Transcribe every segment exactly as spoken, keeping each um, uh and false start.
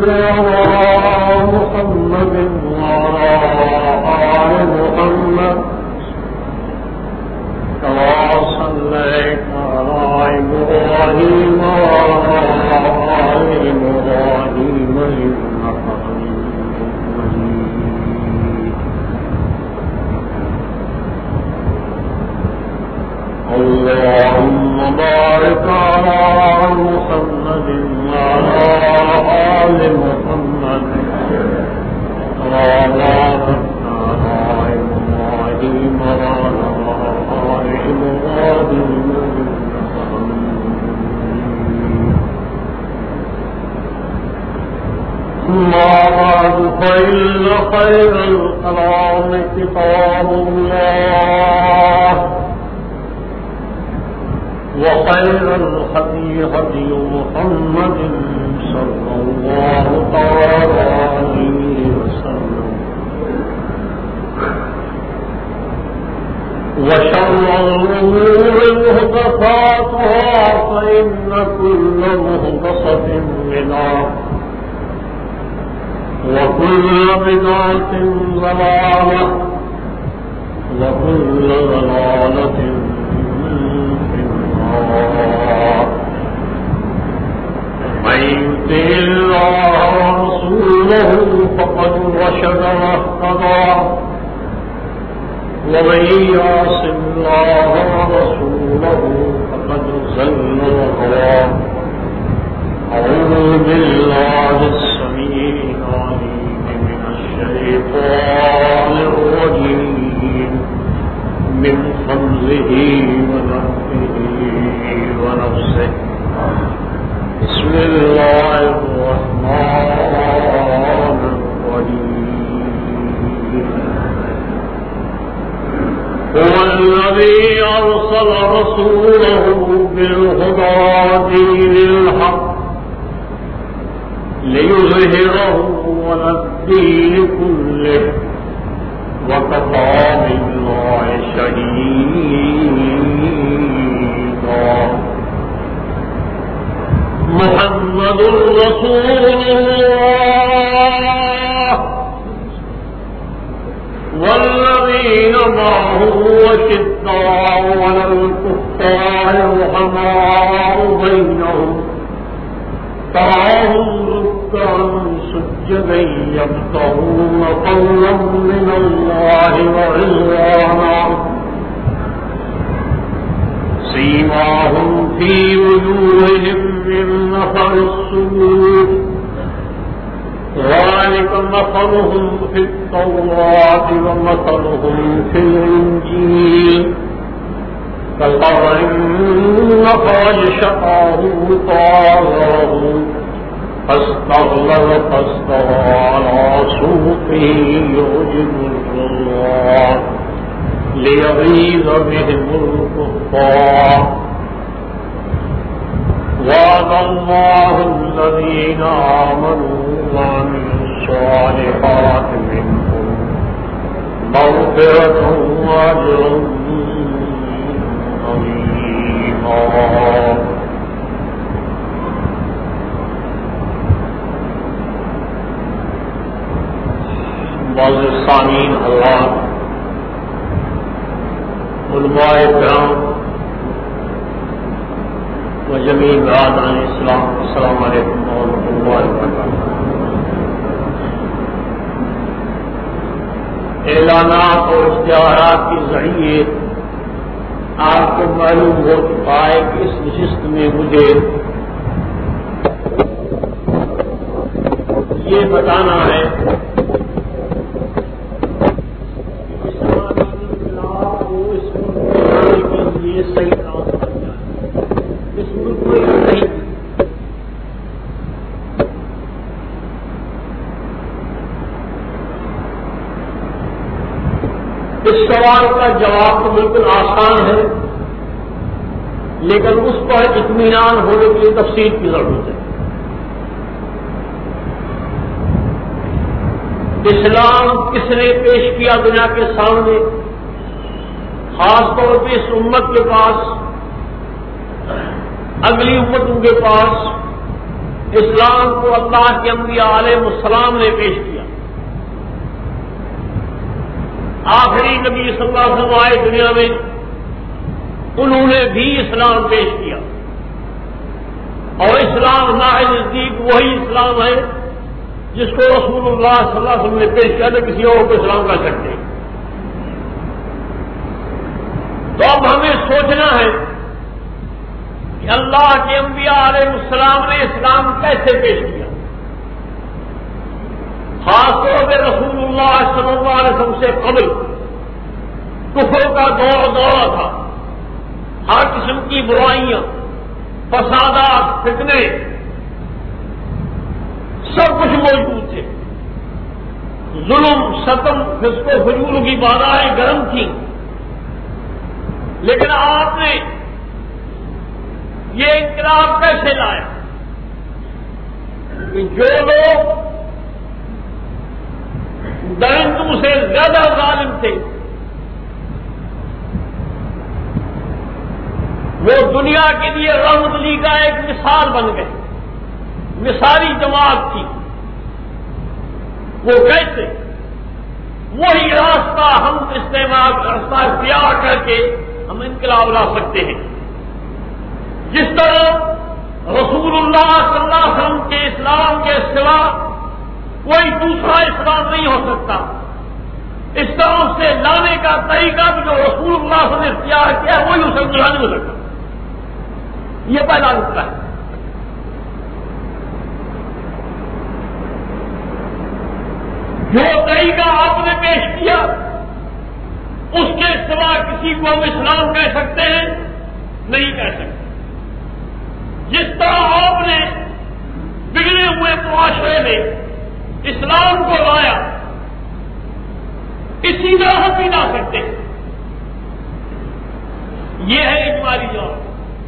صل على محمد وعلى آل محمد كما صليت على إبراهيم وعلى آل إبراهيم إنك حميد مجيد. اللهم بارك على محمد وعلى آل محمد كما باركت على إبراهيم وعلى آل إبراهيم إنك حميد مجيد. أما بعد فإن خير الكلام كتاب الله وخير الهدي هدي محمد صلى الله تعالى عليه وسلم وشر الأمور محدثاتها فإن كل محدثة بدعة وكل بدعة ضلالة وكل ضلالة من يطع الله ورسوله فقد رشد واهتدى ومن يعص الله ورسوله فقد ضل وغوى. أعوذ بالله السميع العليم من الشيطان الرجيم من حمزه ونفخه ونفسه. بسم الله الرحمن الرحيم. هو الذي أرسل رسوله بالهدى ودين الحق ليظهره على الدين كله وكفى بالله شهيدا. محمد رسول الله والذين معه أشداء على الكفار رحماء بينهم تراهم ركعا سجدا يبتغون فضلا من الله ورضوانا سيماهم في وجوههم من أثر السجود ذلك مثلهم في التوراة ومثلهم في الإنجيل كالزرع أخرج شطأه فآزره فاستغلظ فاستوى على سوقه يعجب الزراع ليغيظ بهم الكفار. وعد الله الذين آمنوا وعملوا الصالحات منهم مغفرة وأجر عظيما. معزز سامعین حضرات، علماء کرام و جمیع برادران اسلام، السلام علیکم ورحمۃ اللہ وبرکاتہ۔ اعلانات اور اشتہارات کے ذریعے آپ کو معلوم ہو چکا ہے کہ اس نشست میں مجھے یہ بتانا ہے اس سوال کا جواب تو بالکل آسان ہے، لیکن اس پر اطمینان ہونے کے لیے تفصیل کی ضرورت ہے۔ اسلام کس نے پیش کیا دنیا کے سامنے، خاص طور پہ اس امت کے پاس، اگلی امتوں کے پاس، اسلام کو اللہ کے انبیاء علیہ السلام نے پیش کیا. آخری نبی صلی اللہ علیہ وسلم آئے دنیا میں، انہوں نے بھی اسلام پیش کیا، اور اسلام ہمارے نزدیک وہی اسلام ہے جس کو رسول اللہ صلی اللہ علیہ وسلم نے پیش کیا تھا، کسی اور کو اسلام کر سکتے ہیں. تو اب ہمیں سوچنا ہے کہ اللہ کے انبیاء علیہ السلام نے اسلام کیسے پیش کیا. خاص طور پہ رسول اللہ صلی اللہ علیہ وسلم سے قبل کفر کا دور دورہ تھا، ہر قسم کی برائیاں، فسادات، فتنے سب کچھ موجود تھے. ظلم، ستم، فسق و فجور کی بادائیں گرم تھیں. لیکن آپ نے یہ انقلاب کیسے لایا کہ جو لوگ درندوں سے زیادہ ظالم تھے وہ دنیا کے لیے رحمت لی کا ایک مثال بن گئے، مثالی جماعت تھی. وہ کیسے؟ وہی راستہ ہم استعمال راستہ اختیار کر کے ہم انقلاب لا سکتے ہیں. جس طرح رسول اللہ صلی اللہ علیہ وسلم کے اسلام کے سوا کوئی دوسرا اسلام نہیں ہو سکتا، اس طرح سے لانے کا طریقہ بھی جو رسول اللہ صلی اللہ علیہ وسلم نے اختیار کیا ہے وہی اسے نہیں ہو سکتا. یہ پہلا نقطہ ہے. جو طریقہ آپ نے پیش کیا اس کے سوا کسی کو ہم اسلام کہہ سکتے ہیں؟ نہیں کہہ سکتے. جس طرح آپ نے بگڑے ہوئے معاشرے میں اسلام کو لایا اسی طرح ہم بھی لا سکتے ہیں. یہ ہے اجمالی جواب.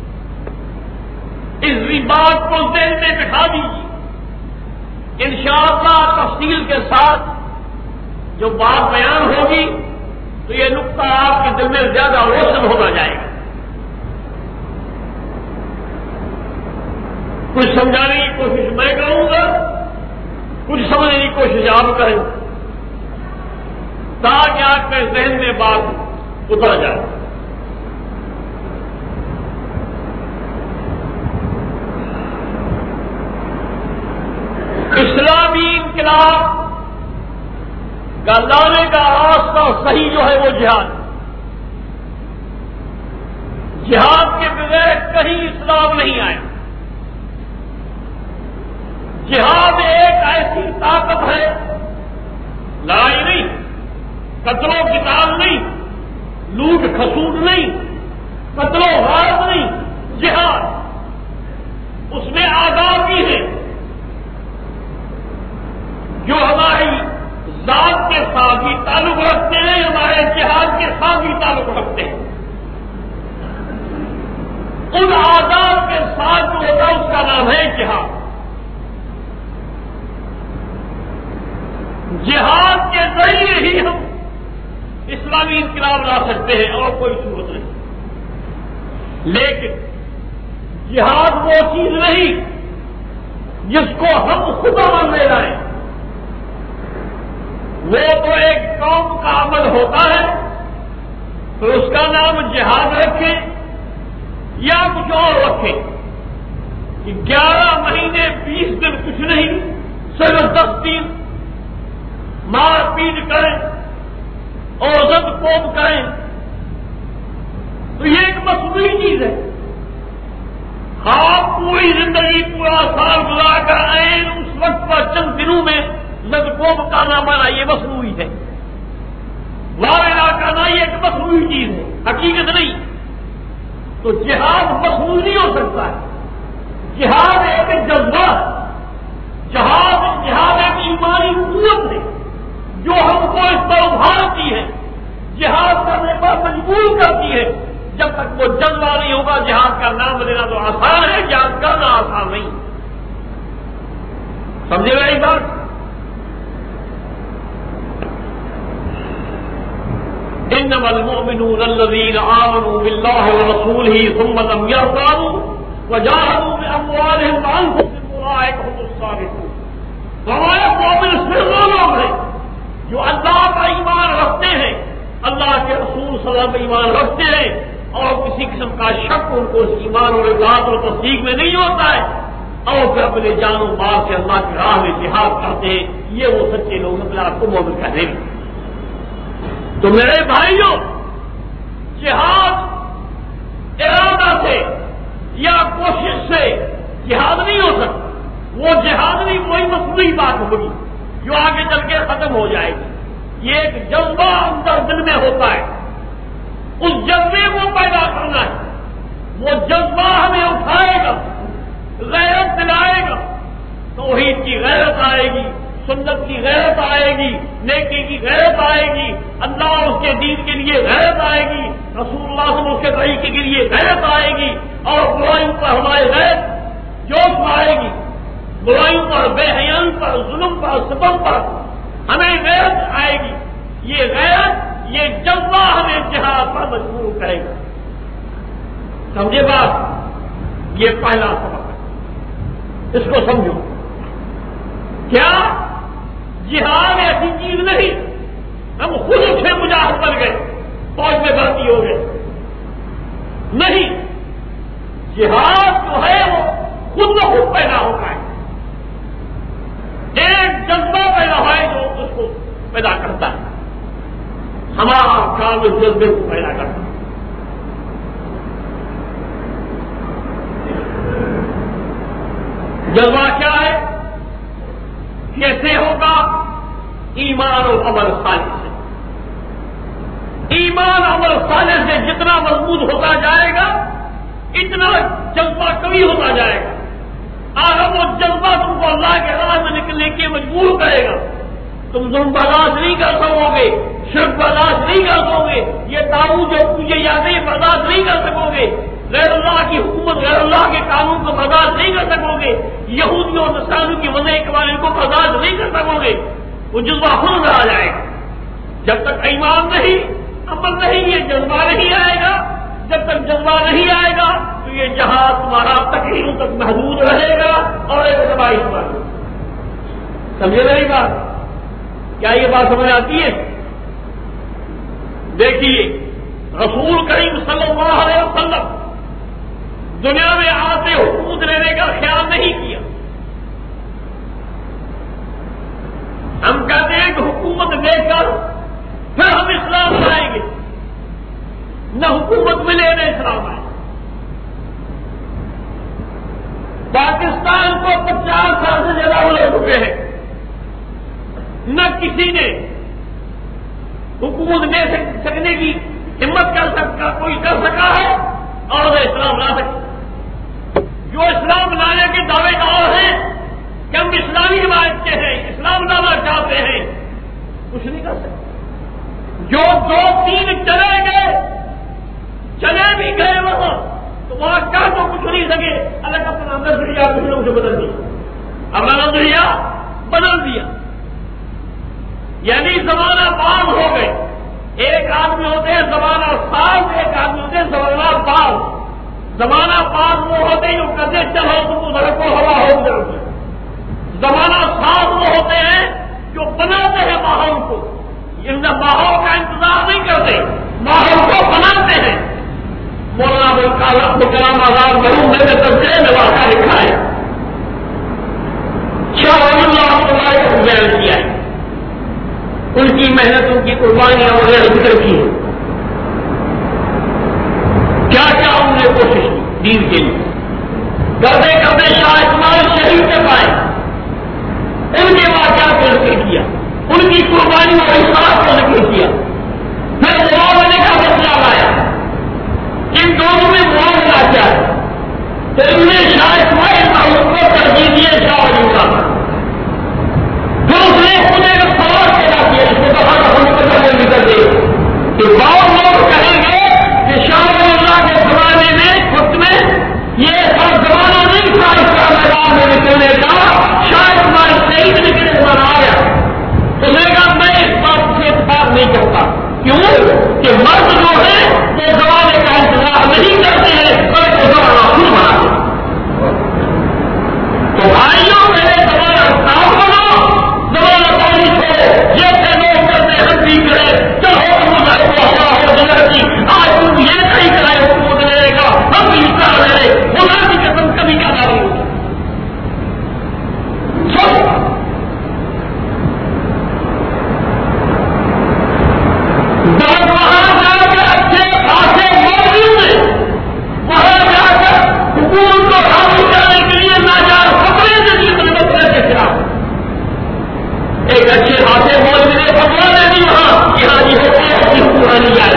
اس بات کو ذہن میں بٹھا دیجیے. انشاءاللہ تفصیل کے ساتھ جو بات بیان ہوگی تو یہ نقطہ آپ کے دل میں زیادہ روشن ہونا جائے گا. کچھ سمجھانے کی کوشش میں کروں گا، کچھ سمجھنے کی کوشش آپ کریں تاکہ آپ کے ذہن میں بات اتر جائے. اسلامی انقلاب کا لانے کا راستہ صحیح جو ہے وہ جہاد. جہاد کے بغیر کہیں اسلام نہیں آیا. جہاد ایک ایسی طاقت ہے، لڑائی نہیں، قتل و قتال نہیں، لوٹ کھسوٹ نہیں، قتل و غارت نہیں. جہاد اس میں آزادی ہے جو ہماری ذات کے ساتھ بھی تعلق رکھتے ہیں، ہمارے جہاد کے ساتھ بھی تعلق رکھتے ہیں. ان آزاد کے ساتھ جو ہوتا ہے اس کا نام ہے جہاد. جہاد کے ذریعے ہی ہم اسلامی انقلاب لا سکتے ہیں اور کوئی صورت نہیں. لیکن جہاد وہ چیز نہیں جس کو ہم خود عمل میں لائیں. وہ تو ایک قوم کا عمل ہوتا ہے تو اس کا نام جہاد رکھیں یا کچھ اور رکھیں. کہ گیارہ مہینے بیس دن کچھ نہیں، صرف دس دن مار پیٹ کریں اور زد کوب کریں تو یہ ایک مصنوعی چیز ہے. آپ پوری زندگی پورا سال گزار کر آئے اس وقت پر چند دنوں میں زد کوب کا نام آنا یہ مصنوعی ہے. وارنا کرنا یہ ایک مصنوعی چیز ہے، حقیقت نہیں. تو جہاد مصنوعی نہیں ہو سکتا ہے. جہاد ایک جذبہ، جہاد جہاد ایک ایمانی قوت ہے جو ہم کو اس پر ابھارتی ہے، جہاد کرنے پر مجبور کرتی ہے. جب تک وہ جذبہ نہیں ہوگا جہاد کا نام لینا تو آسان ہے، جہاد کرنا آسان نہیں. سمجھے گا ایک بات؟ انما المؤمنون الذين آمنوا بالله ورسوله ثم لم يرتابوا وجاهدوا بأموالهم وأنفسهم اولئک هم الصالحون. ہمارے مومن صرف وہ لوگ ہیں جو اللہ کا ایمان رکھتے ہیں، اللہ کے رسول صلی اللہ علیہ وسلم ایمان رکھتے ہیں، اور کسی قسم کا شک ان کو اس ایمان اور اطاعت اور تصدیق میں نہیں ہوتا ہے، اور پھر اپنے جان و مال سے اللہ کی راہ میں جہاد کرتے ہیں. یہ وہ سچے لوگ اپنے آپ کو مومن کہتے ہیں. تو میرے بھائیوں، جہاد ارادہ سے یا کوشش سے جہاد نہیں ہو سکتا. وہ جہاد نہیں، کوئی مصنوعی بات ہوگی جو آگے چل کے ختم ہو جائے گی. یہ ایک جذبہ اندر دل میں ہوتا ہے، اس جذبے کو پیدا کرنا ہے. وہ جذبہ ہمیں اٹھائے گا، غیرت دلائے گا. توحید کی غیرت آئے گی، سنت کی غیرت آئے گی، نیکی کی غیرت آئے گی، اللہ اور اس کے دین کے لیے غیرت آئے گی، رسول اللہ صلی اللہ علیہ وسلم کے طریقے کے لیے غیرت آئے گی، اور برائیوں پر ہماری غیرت جوش آئے گی. برائیوں پر، بے حیائی پر، ظلم پر، ستم پر ہمیں غیرت آئے گی. یہ غیرت، یہ جذبہ ہمیں جہاد پر مجبور کرے گا. سمجھے بات؟ یہ پہلا سبق ہے، اس کو سمجھو. کیا جہاد ایسی چیز نہیں ہم خود اٹھے مجاہد بن گئے، فوج میں بھرتی ہو گئے؟ نہیں، جہاد جو ہے وہ خود بخود پیدا ہوتا ہے. ایک جذبہ پیدا ہے جو اس کو پیدا کرتا ہے. ہمارا کام اس جذبے کو پیدا کرتا ہے. جذبہ کیا ہے؟ کیسے ہوگا؟ ایمان اور عمل صالح سے. ایمان عمل صالح سے جتنا مضبوط ہوتا جائے گا اتنا جذبہ کمی ہوتا جائے گا. اگر وہ جذبہ تم کو اللہ کے راہ میں نکلنے کے مجبور کرے گا، تم ظلم برداشت نہیں کر سکو گے، شرک برداشت نہیں کر سکو گے، یہ تعاون جو تجھے یادیں برداشت نہیں کر سکو گے، غیر اللہ کی حکومت، غیر اللہ کے قانون کو برداشت نہیں کر سکو گے، یہودیوں اور نصرانیوں کی وضع قوانین کو برداشت نہیں کر سکو گے. وہ جذبہ خود آ جائے گا. جب تک ایمان نہیں، عمل نہیں، یہ جذبہ نہیں آئے گا. جب تک جذبہ نہیں آئے گا تو یہ جہاد تمہارا تقریروں تک محدود رہے گا اور ایک دبائی پر. سمجھے میری بات؟ کیا یہ بات سمجھ آتی ہے؟ دیکھیے، رسول کریم صلی اللہ علیہ وسلم دنیا میں آتے حکومت لینے کا خیال نہیں کیا. ہم کہتے ہیں کہ حکومت لے کر پھر ہم اسلام لائیں گے. نہ حکومت ملے نہ اسلام آئے. پاکستان کو پچاس سال سے زیادہ ہو چکے ہیں، نہ کسی نے حکومت دے سکنے کی ہمت کر سکتا کوئی کر سکا ہے اور وہ اسلام لا سکتا. جو اسلام لانے کے دعوے دار ہیں کہ ہم اسلامی روایت کے ہیں، اسلام لانا چاہتے ہیں، کچھ نہیں کر سکتے. جو دو تین چلے گئے، چلے بھی گئے وہاں تو وہاں کیا تو کچھ نہیں سکے. اللہ کا اپنا نظریہ کچھ لوگوں سے بدل دیا، اپنا نظریہ بدل دیا. یعنی زمانہ باز ہو گئے. ایک آدمی ہوتے ہیں زمانہ ساز، ایک آدمی ہوتے ہیں زمانہ باز. زمانہ باز وہ ہوتے ہیں جو کدے چلو تم ادھر کو ہوا ہو جاتے. زمانہ ساز وہ ہوتے ہیں جو بناتے ہیں ماحول کو. ان ماحول کا انتظار نہیں کرتے، ماحول کو بناتے ہیں. مولانا بکرام آزاد محروم نے تبصرے میں واقعہ لکھا ہے، شاہ ولی اللہ کو بیان کیا ہے. ان کی محنت، ان کی قربانیاں وغیرہ ذکر کی ہے. کیا کیا انہوں نے کوشش کی دین کے لیے. کرتے کرتے شاہ اسماعیل شہید سے پائے، ان کے واقعات کو ذکر کیا، ان کی قربانی اور احساس کو ذکر کیا. پھر معاوضے کا مسئلہ آیا، ان دونوں میں معاوضہ کیا ہے. تو انہوں نے شاہ اسماعیل محمود کو ترجیح دیے شاہ ولی اللہ. پھر اس نے خود ایک سوال پیدا کیا جس کو کہا کہ ہم کو ذکر دے کہ بعض لوگ کہیں گے کہ شاہ ولی اللہ کے زمانے میں خود میں یہ ہر زمانہ نہیں تھا اس کا میدان میں نکلنے کا. شاہ اسماعیل شہید نکلنے والا آیا. تو میں نے کہا میں اس بات سے اتفاق نہیں کرتا. کیوں کہ مرد جو ہے وہ زمانے کا انتظار نہیں کرتے ہیں بلکہ زمانہ خود بناتے ہیں. تو بھائی ایک اچھے خاصے مولوی نے فتوا دے دی وہاں کہ حاجی ہوتے ہیں کہ قرآن جائے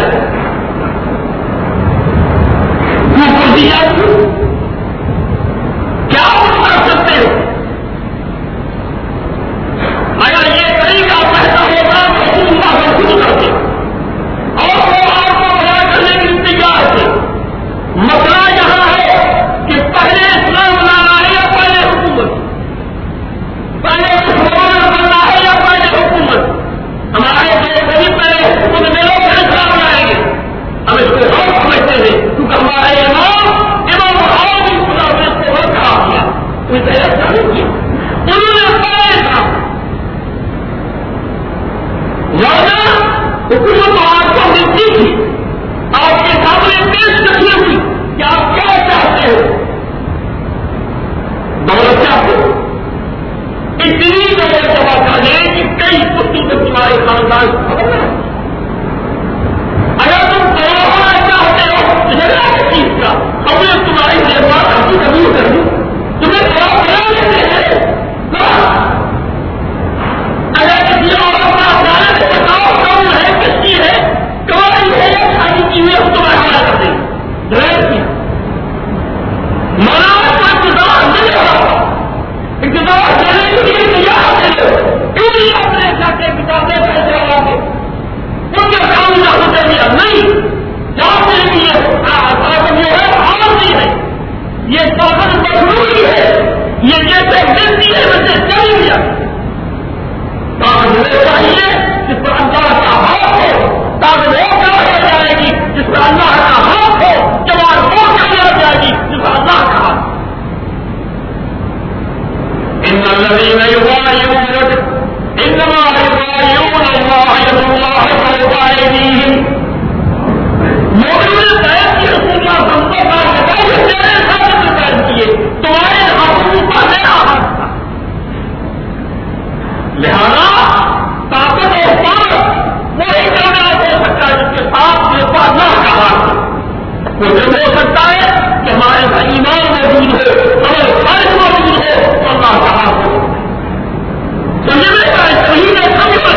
کیوں دیا کیا کر سکتے ہو؟ اگر یہ طریقہ پیسہ ہوگا تو اللہ کو خود کرتے اور وہ آپ کو بڑا کرنے کی انتظار تھے. مسئلہ یہاں ہے کہ پہلے اسلام لانا ہے یا پہلے حکومت، پہلے مسلمان بننا ہے یا پہلے حکومت. ہمارے دیش میں پہلے حکومت میں لوگ اسلام لائیں گے، ہم اس کو ہم سمجھتے ہیں کیونکہ ہمارے امام امام بخاری خدا نے اس کو بہت خراب کیا، اسے ایسا نہیں کیا. انہوں نے پہلے اسلام حکومت آپ کو ملتی تھی، آپ کے سامنے پیش کرنی ہوئی کہ آپ کیا چاہتے ہو. دولت چاہتے ہو، اتنی دولت جمع کر لیں کہ کئی پتی میں تمہارے خاندان کو خبر نہ. اگر تم کروڑا چاہتے ہو کس چیز کا، ہم نے تمہاری جذبات کبھی کبھی کر دی تمہیں تھوڑا بنا لیتے ہیں. اگر کسی اور ہے کمائی ہے یا ساری چیزیں ہم تمہیں حاصل کر دیں گے. مناظر کا اقتدار ملے گا، اقتدار دینے کے لیے تیار ہے. انہیں اپنے جا کے بتاتے پیسے لگا کے ان کے سامنے ہوتے دیا نہیں جاتے لیے طاقت جو ہے عارضی ہے، یہ طاقت مضروری ہے، یہ جیسے ملتی ہے ویسے چلی گیا. طاقت وہ چاہیے جس پر اللہ کا ہاتھ ہو، طاقت وہ کرایا جائے گی جس پر اللہ کا ہاتھ ہو، جوان وہ کرایا جائے گی جس پر اللہ کا ہاتھ. ان الذين يبايعونك انما يبايعون الله يد الله فوق ايديهم. مومن صاحب کی رسول اللہ صلی اللہ علیہ وسلم نے تیرے ساتھ بیان کیے، تمہارے ہاتھوں کا میرا ہاتھ تھا. لہذا طاقت اور قوت وہی کامیاب ہو سکتا ہے جس کے ساتھ یہ اللہ کا ہاتھ ہے. وہ جب ہو سکتا ہے کہ ہمارے کا ایمان موجود ہو، ہمارے فرض موجود ہو تو اللہ کا ہاتھ ہو. سمجھنے کا صحیح میں سمجھ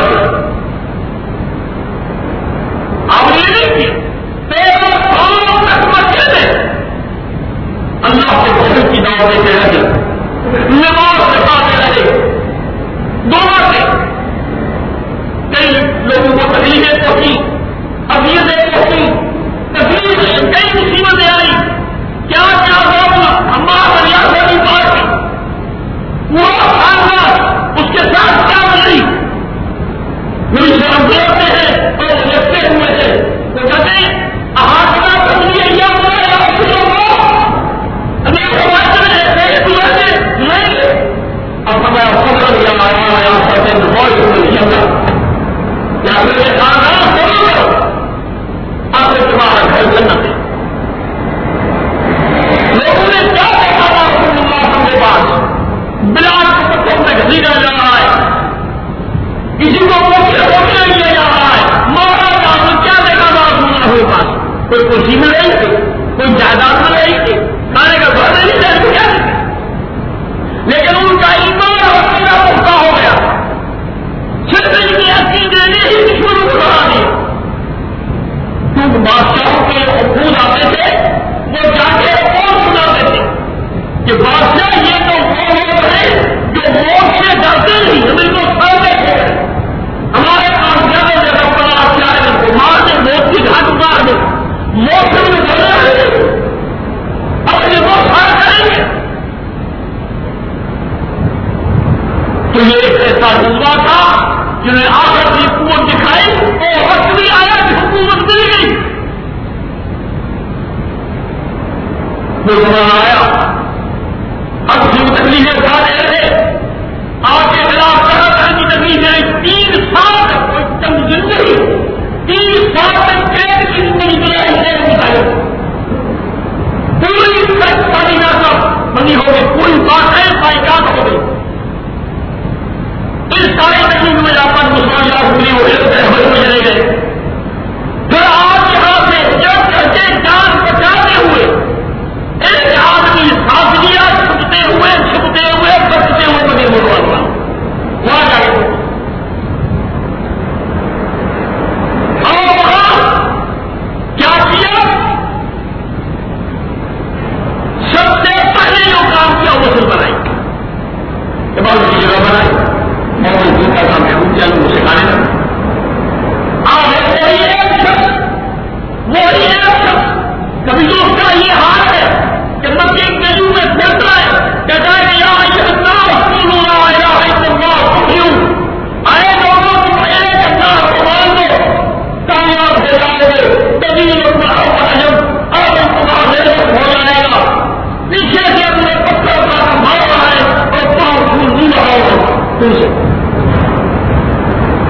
آپ یہ نہیں کیا تیرہ سال تک مکے میں اللہ کے بہت کی دعوت دیتے رہے، نماز بتاتے رہے، دونوں سے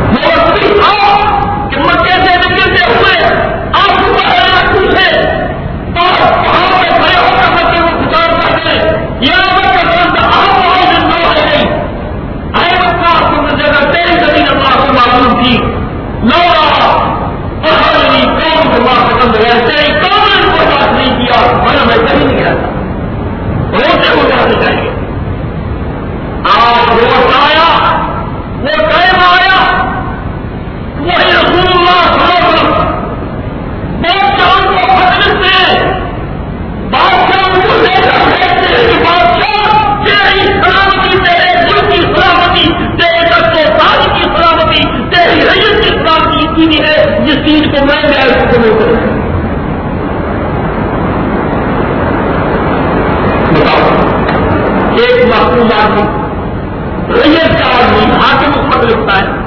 موسمی تھا کہ مکے سے نکلتے ہوئے آپ پوچھے اور وہاں پہ کھڑے ہو کر مکے کو گزار کرتے یا تیری زمین اللہ کو معلوم تھی لوڑا پہاڑی قوم کو بات پسند ہے تیری قوم نے کوئی بات نہیں کیا ورنہ میں کہیں نہیں گیا تھا روتے ہو جانے چاہیے آج روز آیا وہ ٹائم آیا وہی رسول اللہ صلی اللہ علیہ وسلم بادشاہ کو حضرت سے بادشاہ کو لے کر بھیجتے ہیں کہ بادشاہ تیری سلامتی تیرے دل کی سلامتی تیرے دست و تاج کی سلامتی تیری ریت کی سلامتی اتنی ہے جس چیز کو میں نے اس کو نہیں کروں بتاؤ ایک محفوظ آدمی ریت کا آدمی حاکم اس وقت لکھتا ہے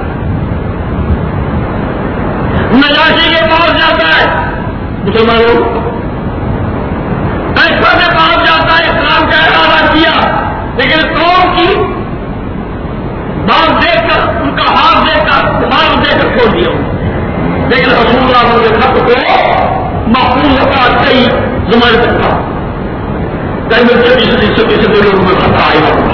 نجاشی کے پاس جاتا ہے مسلمانوں پیسہ کے پاس جاتا ہے اسلام کا ارادہ کیا لیکن قوم کی بات دیکھ کر ان کا ہاتھ دیکھ کر ہاتھ دے کر چھوڑ دیا لیکن رسول اللہ کے خط کو محفوظ ہوتا کئی زمانے تک تھا کئی میں چھبیس سے کسی دو لوگوں میں خطا آئے گا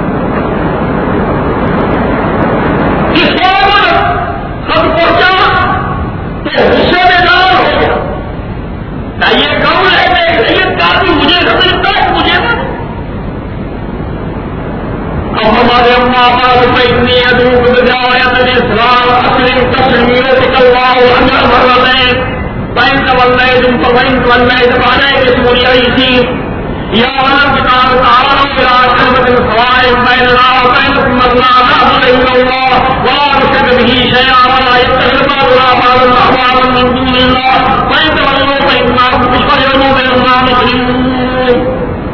اس پر خط پہنچا تو غصے میں دار ہو گیا کیا یہ کون ہے کہ ریت کا آدمی مجھے سمجھتا ہے مجھے نہ اب ہمارے اما باپ کو اتنی ادوب بداوت الاسلام اسلم تسلیمت اللہ اندر مرنے بین تولے تم پر بین تولے زبانے کے سوریہ اسی یا ولم کتاب تعالوا الى كلمة سواء بيننا وبينكم ألا نعبد إلا الله ولا نشرك به شيئا ولا يتخذ بعضنا بعضا أربابا من دون الله فإن تولوا فإنكم تشهدون بأننا مسلمون.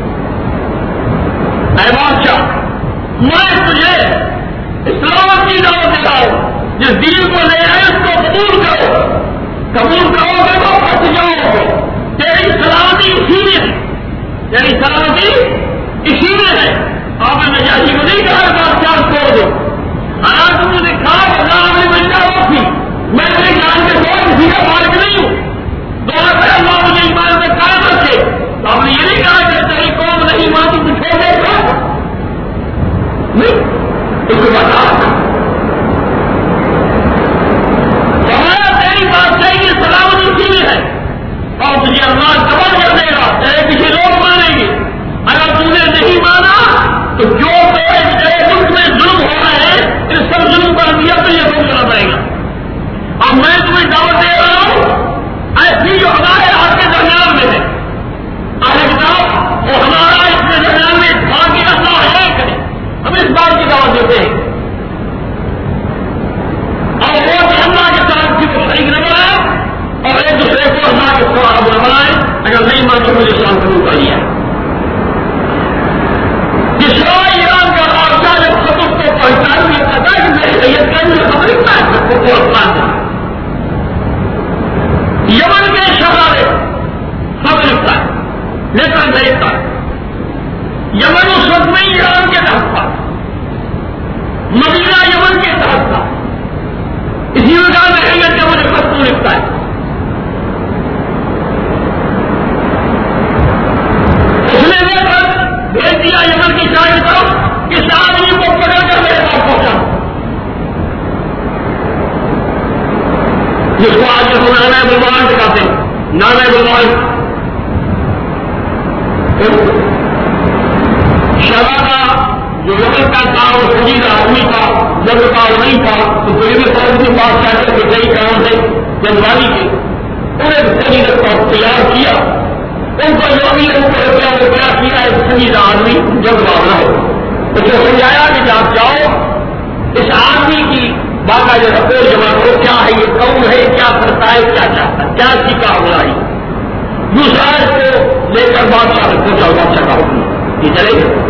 اے بادشاہ میں تجھے اسلام کی دعوت دیتا ہوں جس دین کو لے آئے اس کو قبول کرو قبول کرو گے تو بچ جاؤ گے تیری سلامتی اسی میں ہے تیری سلامتی اسی میں ہے آپ نے نجاشی کو نہیں کہا بادشاہ چھوڑ دو اگر تم نے کہا کہ نام نے بن جاؤ تھی میں اپنے جان کے ساتھ کسی کا مالک نہیں ہوں دونوں پہ اللہ مجھے ایمان میں قائم رکھے تو آپ نے یہ نہیں کہا کہ تیری قوم نہیں مانتی تو چھوڑ دے گا نہیں اس کو بتا ہمارا تیری بادشاہی کی سلامتی اسی میں ہے اور تجھے اللہ خبر کر دے گا چاہے کسی لوگ مانیں گے اگر تم نے نہیں مانا تو جو ملک میں ظلم ہو رہا ہے اس سب ظلم پر دیا تو یہ روک کرنا پڑے گا اور میں تمہیں دعوت دے رہا ہوں ایسی جو ہمارے آپ کے درمیان میں ہے اہل کتاب وہ ہمارا اس کے درمیان میں باقی اصلاح ہے کرے ہم اس بات کی دعوت دیتے ہیں اور وہ کہ اللہ کے ساتھ کسی کو شریک نہ بنائے اور ایک دوسرے کو اللہ کے ساتھ نہ بنائے اگر نہیں مانتے مجھے اسلام قبول کر لیا ایران کا بادشاہ جب خطب کو پہچان میں پتا کہ میری ریت کا مجھے خبر اتنا ہے سب کو افغان یمن کے شہرے خبر لکھتا ہے لیکن دیکھتا ہے یمن اس وقت میں ایران کے تحت تھا مدینہ یمن کے تحت تھا اسی وجہ سے ریت کا مجھے خط کو لکھتا ہے اس نے لے کر بھیج دیا یمن کی شاہ کی طرف اس آدمی کو پکڑ کر میرے پاس پہنچا جس کو آج ہم نانا بلوان دکھاتے ہیں نانا بلوان شہزادہ جو یمن کا تھا وہ شدید آدمی تھا جب کا نہیں تھا تو پہلے فوج کے پاس جا کر کے کئی کام تھے جنوالی کے انہیں شدید پر تیار کیا ان کو جو بھی ان کو کیا وہ کیا کیا ایک سنجید آدمی جب معاملہ ہو تو جو سمجھایا کہ آپ جاؤ اس آدمی کی باقا جو رپورٹ جمع کرو کیا ہے یہ کون ہے کیا کرتا ہے کیا چاہتا ہے کیا سیکھا ہو رہا ہے دوسرا اس کو لے کر بادشاہ پہنچا بادشاہ کا حکم یہ چلے گا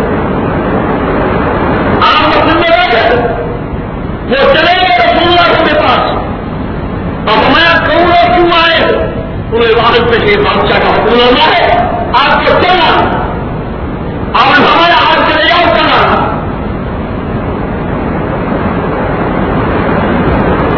آپ مسلم میں رہ گئے وہ چلے گئے رسول اللہ کے پاس اور ہمارا کون لوگ کیوں آئے ہو انہیں عبادت پہ سے بادشاہ کا حکم ہونا ہے آپ کو چلنا اور ہمارا ہاتھ چلے جاؤ کرنا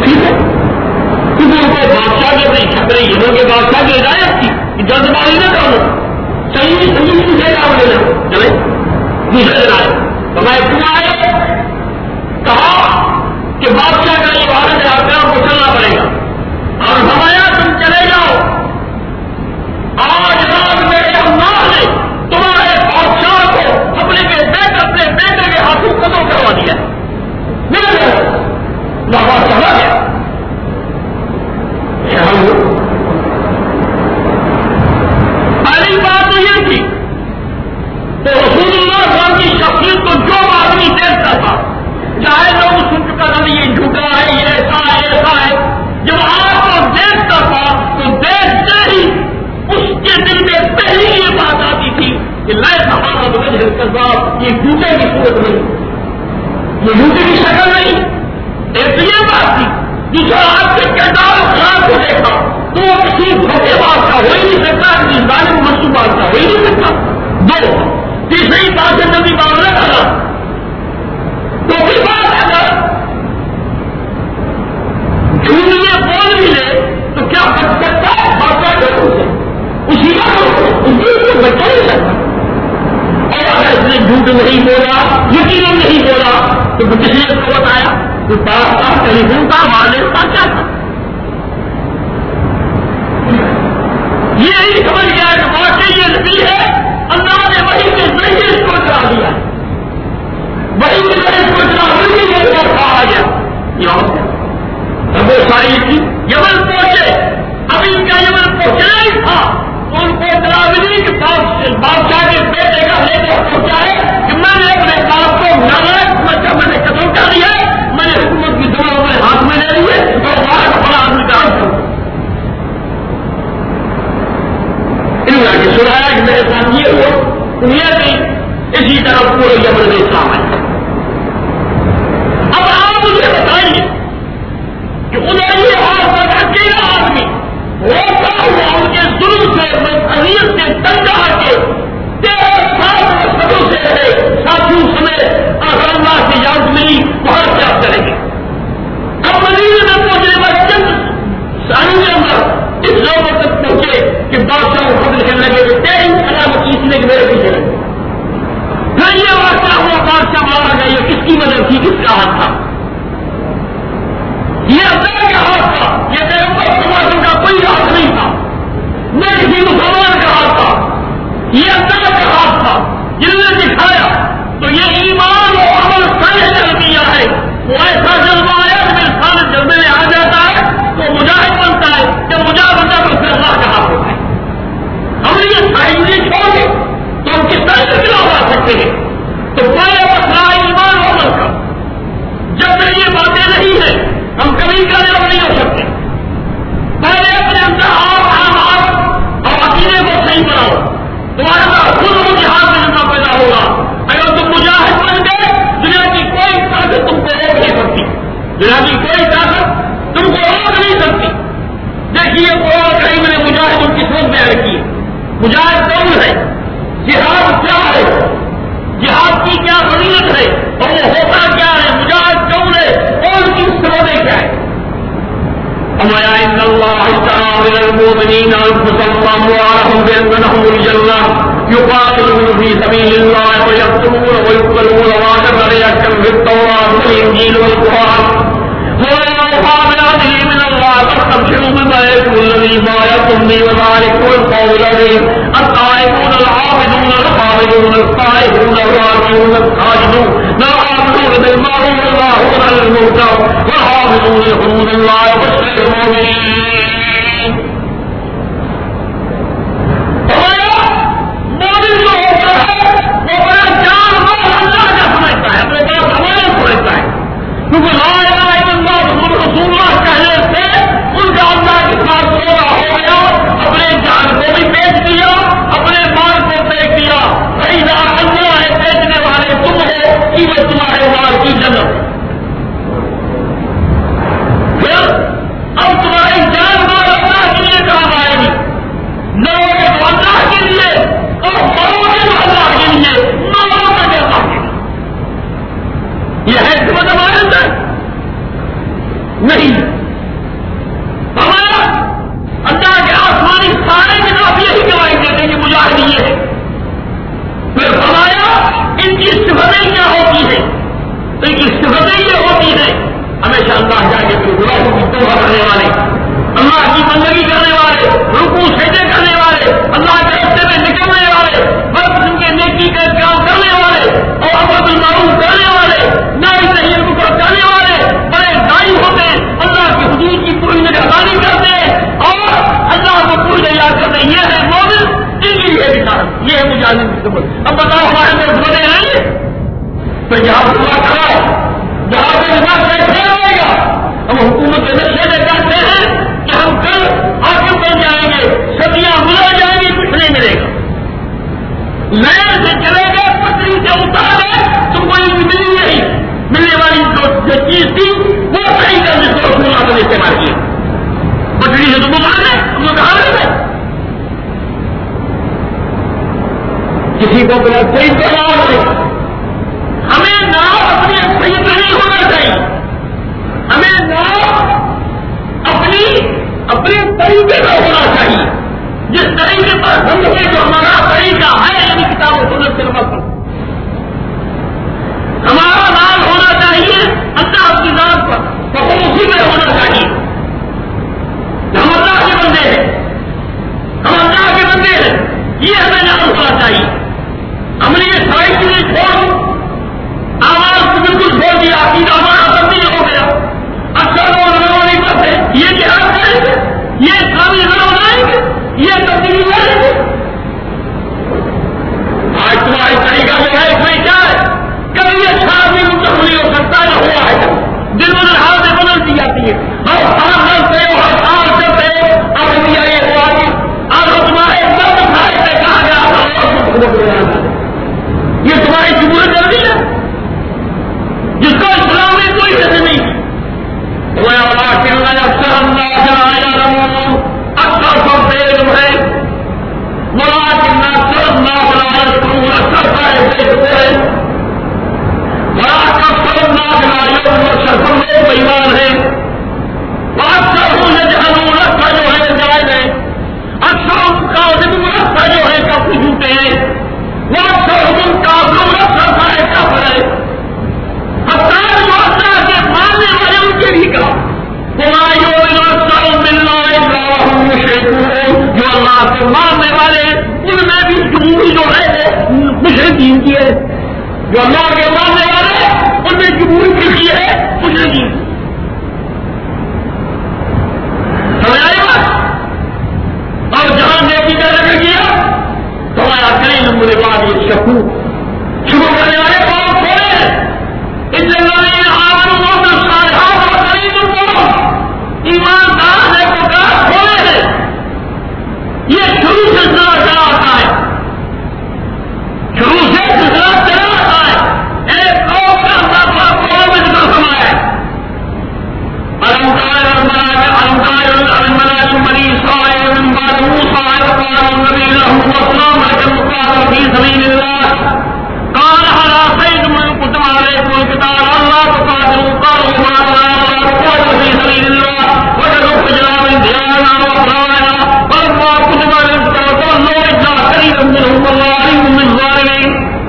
کذاب، یہ جھوٹے کی صورت نہیں، یہ جھوٹے کی شکل نہیں. ایک تو یہ بات تھی کہ جو آپ کے کردار خراب کو دیکھا تو وہ کسی دھوکے باز کا ہو ہی نہیں سکتا، کسی ظالم منصوبات کا ہو ہی نہیں سکتا. دو تیسری بات ہے نبی معاملہ کرنا تو پھر بات اگر جھوٹیاں بول بھی لے تو کیا بچ سکتا ہے بادشاہ کے روح سے، اسی کا اسی کو بچا نہیں سکتا. اور اگر اس نے جھوٹ نہیں بولا، یقیناً نہیں بولا تو کس نے اس کو بتایا؟ تو پاس کا ٹیلی فون کا والد کا کیا تھا؟ یہ نہیں سمجھ گیا کہ واقعی یہ نبی ہے. اللہ نے وہی کے ذریعے اس کو چلا دیا، وہی کے ذریعے اس کو چلا دیا اور کہا گیا یہاں اب وہ ساری تھی یمن پہنچے. ابھی ان کا یمن پہنچنا ہی تھا تو ان کو تراویح کے پاس بادشاہ کے بیٹے کا لے کر پہنچا ہے کہ میں نے اپنے باپ کو نالائق سمجھا، میں نے قتل کر دیا، میں نے حکومت کی دونوں اپنے ہاتھ میں لے لیے اور باہر کا بڑا آدمی کا ہاتھ ان کی سنایا کہ میرے ساتھ یہ ہو یہ نہیں. اسی طرح پورے یمن میں اسلام ہے. اب آپ مجھے بتائیے کہ انہیں یہ ہاتھ پر اکیلا آدمی روکا ہوا ان کے ظلم سے اذیت سے تنگ آ کے تیرہ سال سدوں سے رہے ساتھیوں سمیت اگر اللہ کی یاد ملی وہاں کیا کریں گے؟ اب مدینے میں پہنچنے میں چند سالوں کے اندر اس لوگوں تک پہنچے کہ بادشاہ کو خود لکھنے لگے کہ تیری علامت اس لیے کہ میرے پیچھے لگے. پھر یہ واقعہ ہوا بادشاہ مارا گیا، یہ کس کی مدد تھی، کس کا ہاتھ تھا؟ یہ اللہ کا ہاتھ تھا. یہ پیغمبر سماجن کا کوئی ہاتھ نہیں تھا، نہ کسی مسلمان کا ہاتھ تھا. یہ اللہ کا ہاتھ تھا جن نے دکھایا. تو یہ ایمان اور عمل صالح جلدیا ہے. وہ ایسا جذبہ آیا کہ میرے سارے جذبے میں آ جاتا ہے تو مجاہد بنتا ہے. جب مجاہد بنتا ہے تو پھر اللہ کا ہاتھ ہوتا ہے. ہم نے یہ سائنسی چھوڑ دیں تو ہم کس طرح سے خلاف آ سکتے ہیں؟ تو پہلے مسئلہ ایمان اور عمل کا. جب تک یہ باتیں نہیں ہیں ہم کبھی کامیاب نہیں ہو سکتے. پہلے اپنے اندر آپ آپ اور عقیدے کو صحیح بناؤ. تمہارے پاس خود مجاہد میں جمع پیدا ہوگا. اگر تم مجاہد بن گئے دنیا کی کوئی طاقت تم کو روک نہیں سکتی، دنیا کی کوئی طاقت تم کو روک نہیں سکتی. دیکھیے قرآن کریم نے مجاہد ان کی سوچ میں رکھی ہے. مجاہد کون ہے، جہاد کیا ہے، جہاد کی کیا فضیلت ہے اور وہ ہوتا کیا ہے، مجاہد کون ہے اور ان کی سببیں کیا ہے. فرمایا ان اللہ اشترى من المؤمنین انفسهم واموالهم بان لهم الجنة يقاتلون في سبيل الله ويقتلون ويقتلون وعدا عليهم في التوراة والانجيل والقرآن ومن اوفى بعهده من الله فاستبشروا ببيعكم الذي بايعتم به وذلك هو القول العظيم. التائبون العابدون الحامدون السائحون الراكعون الساجدون العاملون بالمعروف والناهون عن المنكر والحافظون لحدود الله وبشر المؤمنين. مومن جو ہوتا ہے وہ بڑا جان مال اللہ کا سمجھتا ہے، اپنے پاس ہمارا سمجھتا ہے. کیونکہ لا الہ الا اللہ محمد رسول اللہ کہنے سے ان کا اللہ کے ساتھ سودا ہو گیا. اپنے جان کو بھی بیچ دیا، اپنے مال کو بیچ دیا. فإذا اللہ ہے بیچنے والے تم ہو کہ وہ تمہارے مال کی جنت. پھر اب تمہاری جان مال اللہ کے لیے کام آئے گی. لوگوں کو اللہ کے لیے اور بڑوں کے اللہ کے لیے، مالوں کا اللہ کے لیے. یہ ہے حکمت ہمارے اندر نہیں. ہمارا اللہ کے آسمانی سارے کتاب یہی گواہی دیتے کہ مجاہد یہ ہے. پھر فرمایا ان کی صفتیں کیا ہوتی ہیں؟ ان کی صفتیں بدل حال سے بدلتی جاتی ہے. ہر سال سے ہر سال سے اب دیا یہ ہوا کہ اب تمہارے سب سارے سے کہا گیا یہ تمہاری جمہوریت چل رہی ہے جس کو اسلام میں کوئی حصہ نہیں. وہ اللہ کے اللہ اکثر اللہ جلایا اکثر سب سے علم ہے ولكن اكثر الناس لا يشكرون اكثر دیکھتے ہیں اکثر الناس لا يؤمنون اکثر سب لوگ بےایمان ہیں اکثر يجهلون اکثر جو ہے جاہل ہے اکثر کاذبون اکثر جو ہے کافر جھوٹے ہیں اکثر ہم کافرون اکثر سارے کافر ہیں. حتیٰ جو اللہ کے ماننے والے ان کے بھی کہا وما يؤمن اكثرهم بالله الا وهم مشركون جو اللہ کے ماننے والے ان میں بھی جمہوری جو ہے مشرکین کی ہے. جو اللہ کے ماننے والے ان میں جمہوری کی ہے مشرکین. سمجھ آئی بات. اور جہاں نیکی کا ذکر کیا تو ہمارا کئی نمبر بعد یہ شکو شروع کرنے والے بہت تھوڑے ہیں. ان الذين آمنوا وعملوا الصالحات وقليل منهم ایماندار ہے تو کہا تھوڑے ہیں. یہ شروع سے سلسلہ چلا آتا ہے شروع سے سلسلہ چلا آتا ہے. ایک قوم کا ساتھ قوم میں ذکر فرمایا ہے الانکار الانکار الملائکۃ بنی اسرائیل من بعد موسیٰ اذ قال النبی لهم والسلام علیکم قاتل فی سبیل اللہ قال هل عصیتم ان كتب علیکم القتال الا تقاتلوا قالوا ما لنا ولا نقاتل في سبيل الله وقد اخرجنا من ديارنا وابنائنا فلما كتب عليهم القتال تولوا الا قليلا منهم والله عليم بالظالمين.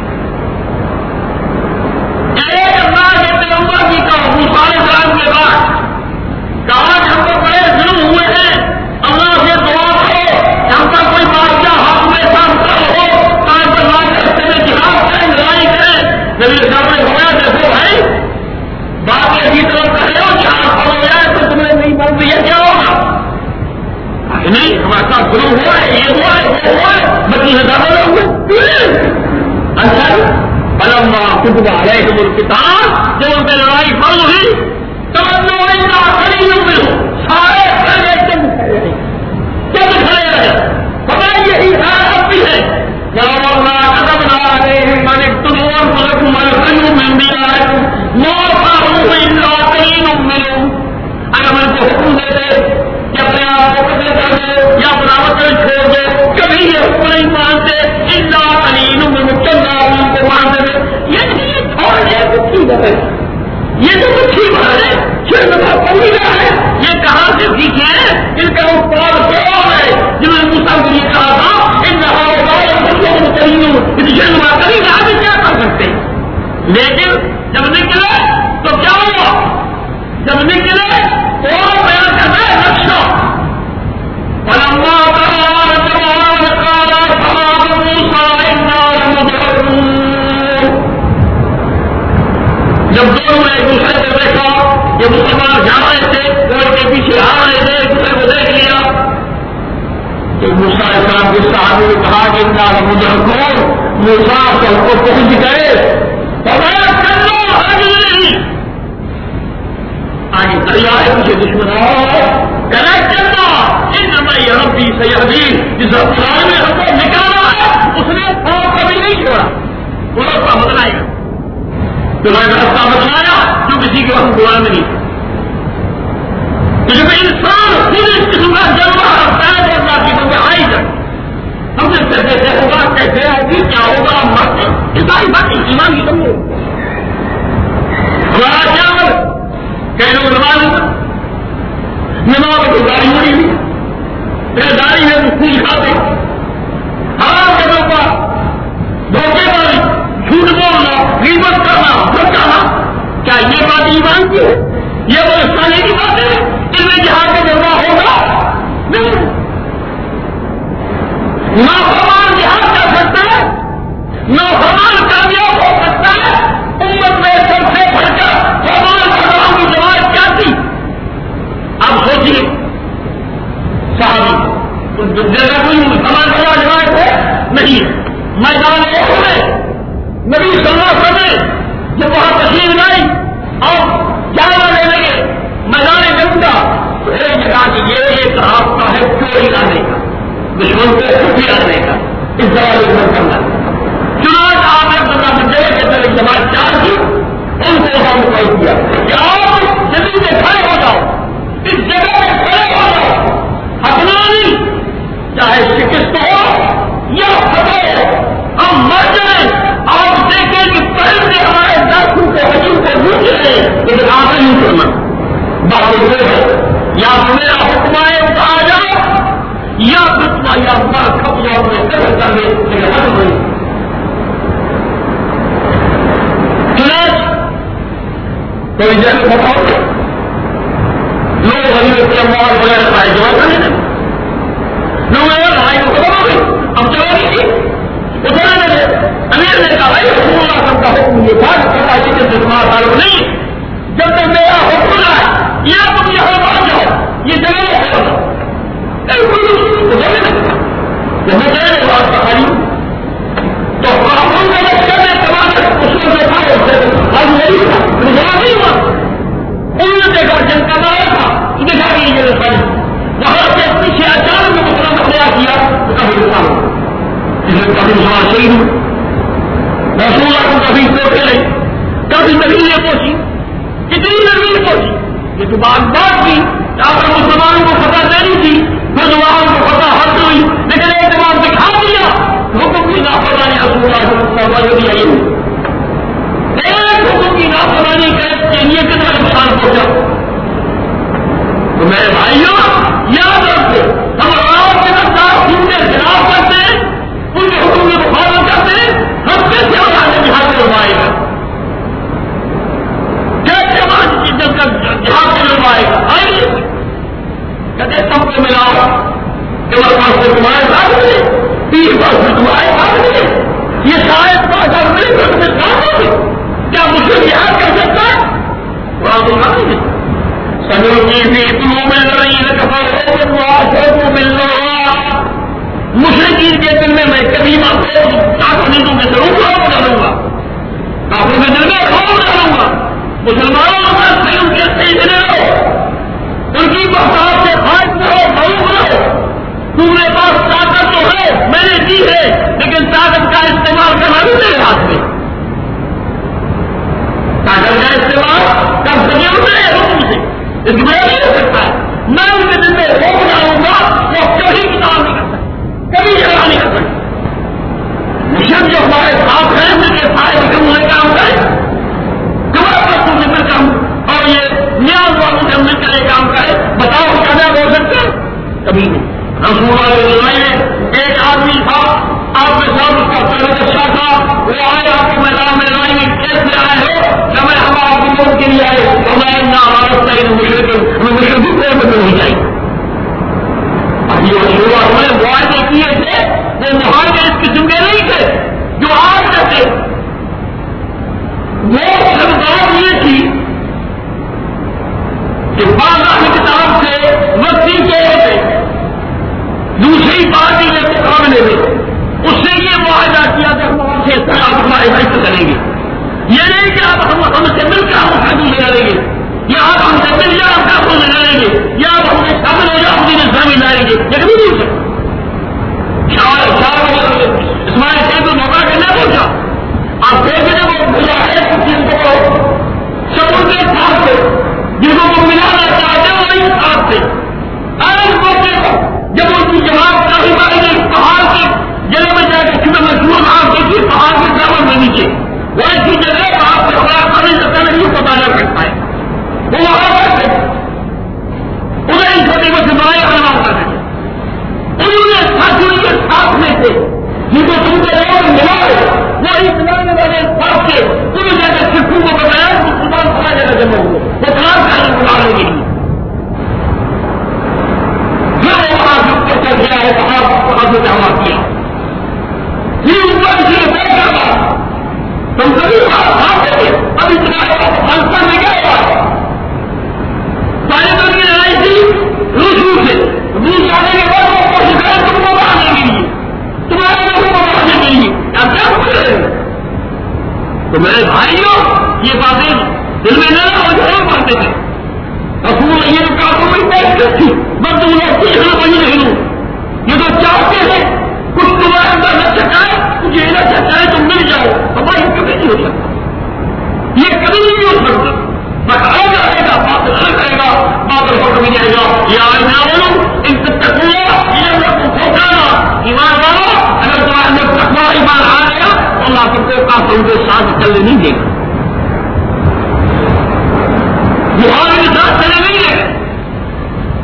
ایک اللہ کے پیغمبر کی کہا موسیٰ علیہ السلام کے بعد کہا کہ ہم کو بڑے ظلم ہوئے ہیں اللہ سے دعا کرو ہم کا کوئی بادشاہ حق میں کام کر ہو تاکہ اللہ کے راستے میں جہاد کریں لڑائی کریں. نبی صاحب نے فرمایا دیکھو بھائی بات ایسی طرح کہہ لو جہاں ہو جائے تو تمہیں نہیں بن رہی ہے کیا ہوگا نہیں ہمارے ساتھ ظلم ہوا ہے یہ ہوا ہے وہ ہوا ہے بچی ہزار ہوئے اچھا فلما كتب عليكم القتال جب ان پہ لڑائی فرض ہوئی تمنوا الا قليلا منهم سارے کھڑے ایک دم کھڑے رہے جب کھڑے رہے پتہ یہی حال اب بھی ہے وَلَوْلَا كَتَبْنَا عَلَيْهِمْ أَنِ اقْتُلُوا أَنفُسَكُمْ وَيُخْرِجُوا مِنْ دِيَارِكُمْ مَا فَعَلُوهُ إِلَّا قَلِيلٌ مِّنْهُمْ. اگر ہم ان کو حکم دیتے کہ اپنے آپ کو قتل کر دو یا اپنا وطن چھوڑ دو کبھی یہ حکم نہیں مانتے إِلَّا قَلِيلٌ مِّنْهُمْ چند آدمی کو مان دیتے. یہ نہیں چھوڑ دے کچھ بات ہے یہ تو کچھ ہی بات ہے چھ دفعہ پڑھی رہا ہے. یہ کہاں سے سیکھے ہیں ان کا استاد کون ہے جنہوں نے موسیٰ کو یہ کہا تھا انہا کبھی آگے کیا کر سکتے ہیں. لیکن جب نکلے تو کیا ہوا جب نکلے اور بیان کرنا ہے نقشہ فلما قال جواب قال فما موسیٰ انا لمدرکون. جب دونوں نے ایک دوسرے کو دیکھا یہ مسلمان جا رہے تھے اور کے پیچھے آ رہے تھے ایک دوسرے کو دیکھ لیا تو موسیٰ علیہ السلام کے صحابی نے کہا کہ انا لمدرکون موسیٰ تو ہم کو پہنچ گئے فرمایا کرنا آگے نہیں آگے دریا ہے پیچھے دشمن کہنا کرنا انما یہ ربی سیہدین جس رب العالمین نے ہم کو نکالا ہے اس نے خوف کبھی نہیں چھوڑا وہ رستہ بدلائے گا تو میں نے رستہ بدلایا جو کسی کے وقت دعا میں نہیں تو جب انسان خود اس قسم کا جلوہ رکھتا ہے تو اللہ کی طرف آئی جائے ہم نے کیسے ہوگا کیسے ہوگی کیا ہوگا مرد اتنی بات ایمان کی کمی ہمارا کیا مر کئی لوگ نماز نماز کو گاڑی مڑی ہوئی میرے داڑھی میں پھول کھاتے حرام کے اوپر دھوکے والی جھوٹ بولنا غیبت کرنا بچانا کیا یہ بات ایمان کی ہے یہ وہ اسلامی کی بات ہے ان میں جہاں کا جذبہ ہوگا نہیں نافرمان جہاد کر سکتا ہے نافرمان کامیاب ہو سکتا ہے. امت میں سب سے بڑھ کر فرمان فرمان کی جماعت کیا تھی اب سوچیے صحابی جیسا کوئی فرمان فرمان جماعت ہے نہیں میدان احد میں نبی صلی اللہ علیہ وسلم جب وہاں تشریف لائی اور جانا لینے چوری لانے کا، دشمن کو چھٹی لانے کا، اس طرح دشمن کرنا۔ چنانچہ آپ نے بتا دیتے کہ میری جماعت چار کی ان کو ہم مقرر کیا کہ آپ زمین میں کھڑے ہو جاؤ، اس جگہ میں کھڑے ہو جاؤ، اپنا نہیں، چاہے شکست ہو یا فتح ہو، ہم مر جائیں۔ آپ دیکھیں کہ پہلے ہمارے دستوں کو حجم کو روک لیں، لیکن آپ نہیں کرنا۔ بات یہ ہے یا میرا حکم آئے تو آ جاؤ، یا فتوا یا مر کھپ جاؤ، میں قدر کر لیں، لیکن حجم نہیں۔ کوئی جیسے بتاؤ لوگ غریب کے اموال وغیرہ پائے جواب کرنے دیں، لوگ لڑائی کو ختم ہو گئی، اب جواب نہیں تھی اتنا لگے۔ امیر نے کہا بھائی رسول اللہ سب کا حکم یہ تھا کہ پتا چیز سے تمہارا تعلق نہیں، جب تک میرا حکم رہا ہے یا تم یہاں پہنچ جاؤ، یہ جگہ ہے جب میں کہنے کے بعد پکڑی تو قانون کا لشکر نے تمام اس کو دیکھا آج نہیں تھا، جواب نہیں ہوا۔ انہوں نے دیکھا جن کا نام تھا دیکھا کہ یہ رسائی وہاں سے پیچھے اچانک میں مسلم اختیار کیا تو کبھی نقصان ہو، جس میں کبھی مسلمان شہید ہو، رسول اللہ کو کبھی پوچھے نہیں، کبھی نبی پہنچی، کتنی نبی پہنچی، یہ تو بات بات کی آپ مسلمانوں کو فتح دینی تھی، مسلمانوں کو فتح حاصل ہوئی، لیکن ایک بار دکھا دیا حکم کی نافرمانی رسول اللہ صلی اللہ علیہ وسلم ایک حکم کی نافرمانی کے لیے کتنا نقصان پہنچا۔ تو میرے بھائیوں یاد رکھو، ہم آپ کے رفتار ان کے خلاف کرتے ہیں، ان کے حکم کی مخالفت کرتے ہیں، ہم کیسے اللہ نے جہاد کروائے گا، کیسے ہماری عزت کا جہاد کروائے گا؟ آئیے کہتے سب کو ملاؤ کہ وہ پاس سے تمہارے ساتھ ملے، تیر پاس سے تمہارے ساتھ ملے، یہ شاید پاس آپ ملے تو تمہیں ساتھ ملے، کیا مجھے یاد کر سکتا ہے؟ قرآن تو نہیں ہے سنوکی بھی تمہوں میں لڑائی کفر ملنا مشرقین کے دل میں میں کبھی کافروں کے ضرور خوف ڈالوں گا، کافروں کے دل میں خوف ڈالوں گا، مسلمانوں کا سے ان کے سیدھنے رہو، ان کی بحثات سے خارج کرو، معروف رہو، تمہارے پاس طاقت تو ہے میں نے دی ہے، لیکن طاقت کا استعمال کرنا بھی میرے ہاتھ میں، طاقت کا استعمال کر سکے میرے حکم سے، اس میں نہیں ہو سکتا ہے، میں ان کے دل میں خوف ڈالوں گا، وہ کبھی کتاب نہیں کر سکتا، کبھی جگہ نہیں کر سکتا۔ مشن جو ہمارے ساتھ ہیں ان کے سارے حکم ہونے کام کرے، کمر پر تم ذکر کام اور یہ نیاز والوں سے مل کر یہ کام کرے، بتاؤ کامیاب ہو سکتا ہے؟ کبھی نہیں۔ رسول اللہ کی لڑائی میں ایک آدمی تھا، آپ کے ساتھ اس کا پہلے اچھا تھا، وہ آئے آپ کے میدان میں لڑائی میں کیسے آئے ہو، جب میں ہمارا حکومت کے لیے آئے تو میں نہ ہمارا مشرق ہمیں مشرق میں نہیں چاہیے۔ اب یہ رسول اللہ نے معاہدے کیے تھے، وہ معاہدے اس قسم کے نہیں تھے جو آج کہتے، وہ سرکار یہ تھی کہ بازار کی کتاب سے وقتی کے ہوتے دوسری پارٹی کے مقابلے میں اس سے یہ معاہدہ کیا کہ ہم آپ سے آپ ہمارے حصہ کریں گے، یہ نہیں کہ آپ ہم ہم سے مل کر ہم حاصل لگائیں گے، یا آپ ہم سے مل جائے ہم کافر لگائیں گے، یا آپ ہم سے شامل ہو جائے ہم دین اسلامی لائیں گے، یہ کبھی نہیں ہو سکتا۔ اسماعیل صاحب کو موقع کرنا پہنچا، آپ دیکھیں وہ بھلا ہے کسی کو سب کے ساتھ سے جن کو وہ ملانا چاہتے ہیں وہی ساتھ سے آج موقع پر جب ان کی جماعت کافی باری نے پہاڑ کے جگہ میں جا کے کتنا مشہور آپ دیکھیے پہاڑ کے دامن میں نیچے وہ ایسی جگہ آپ سے ہمارا پانی سکتا نہیں پتا جا سکتا ہے،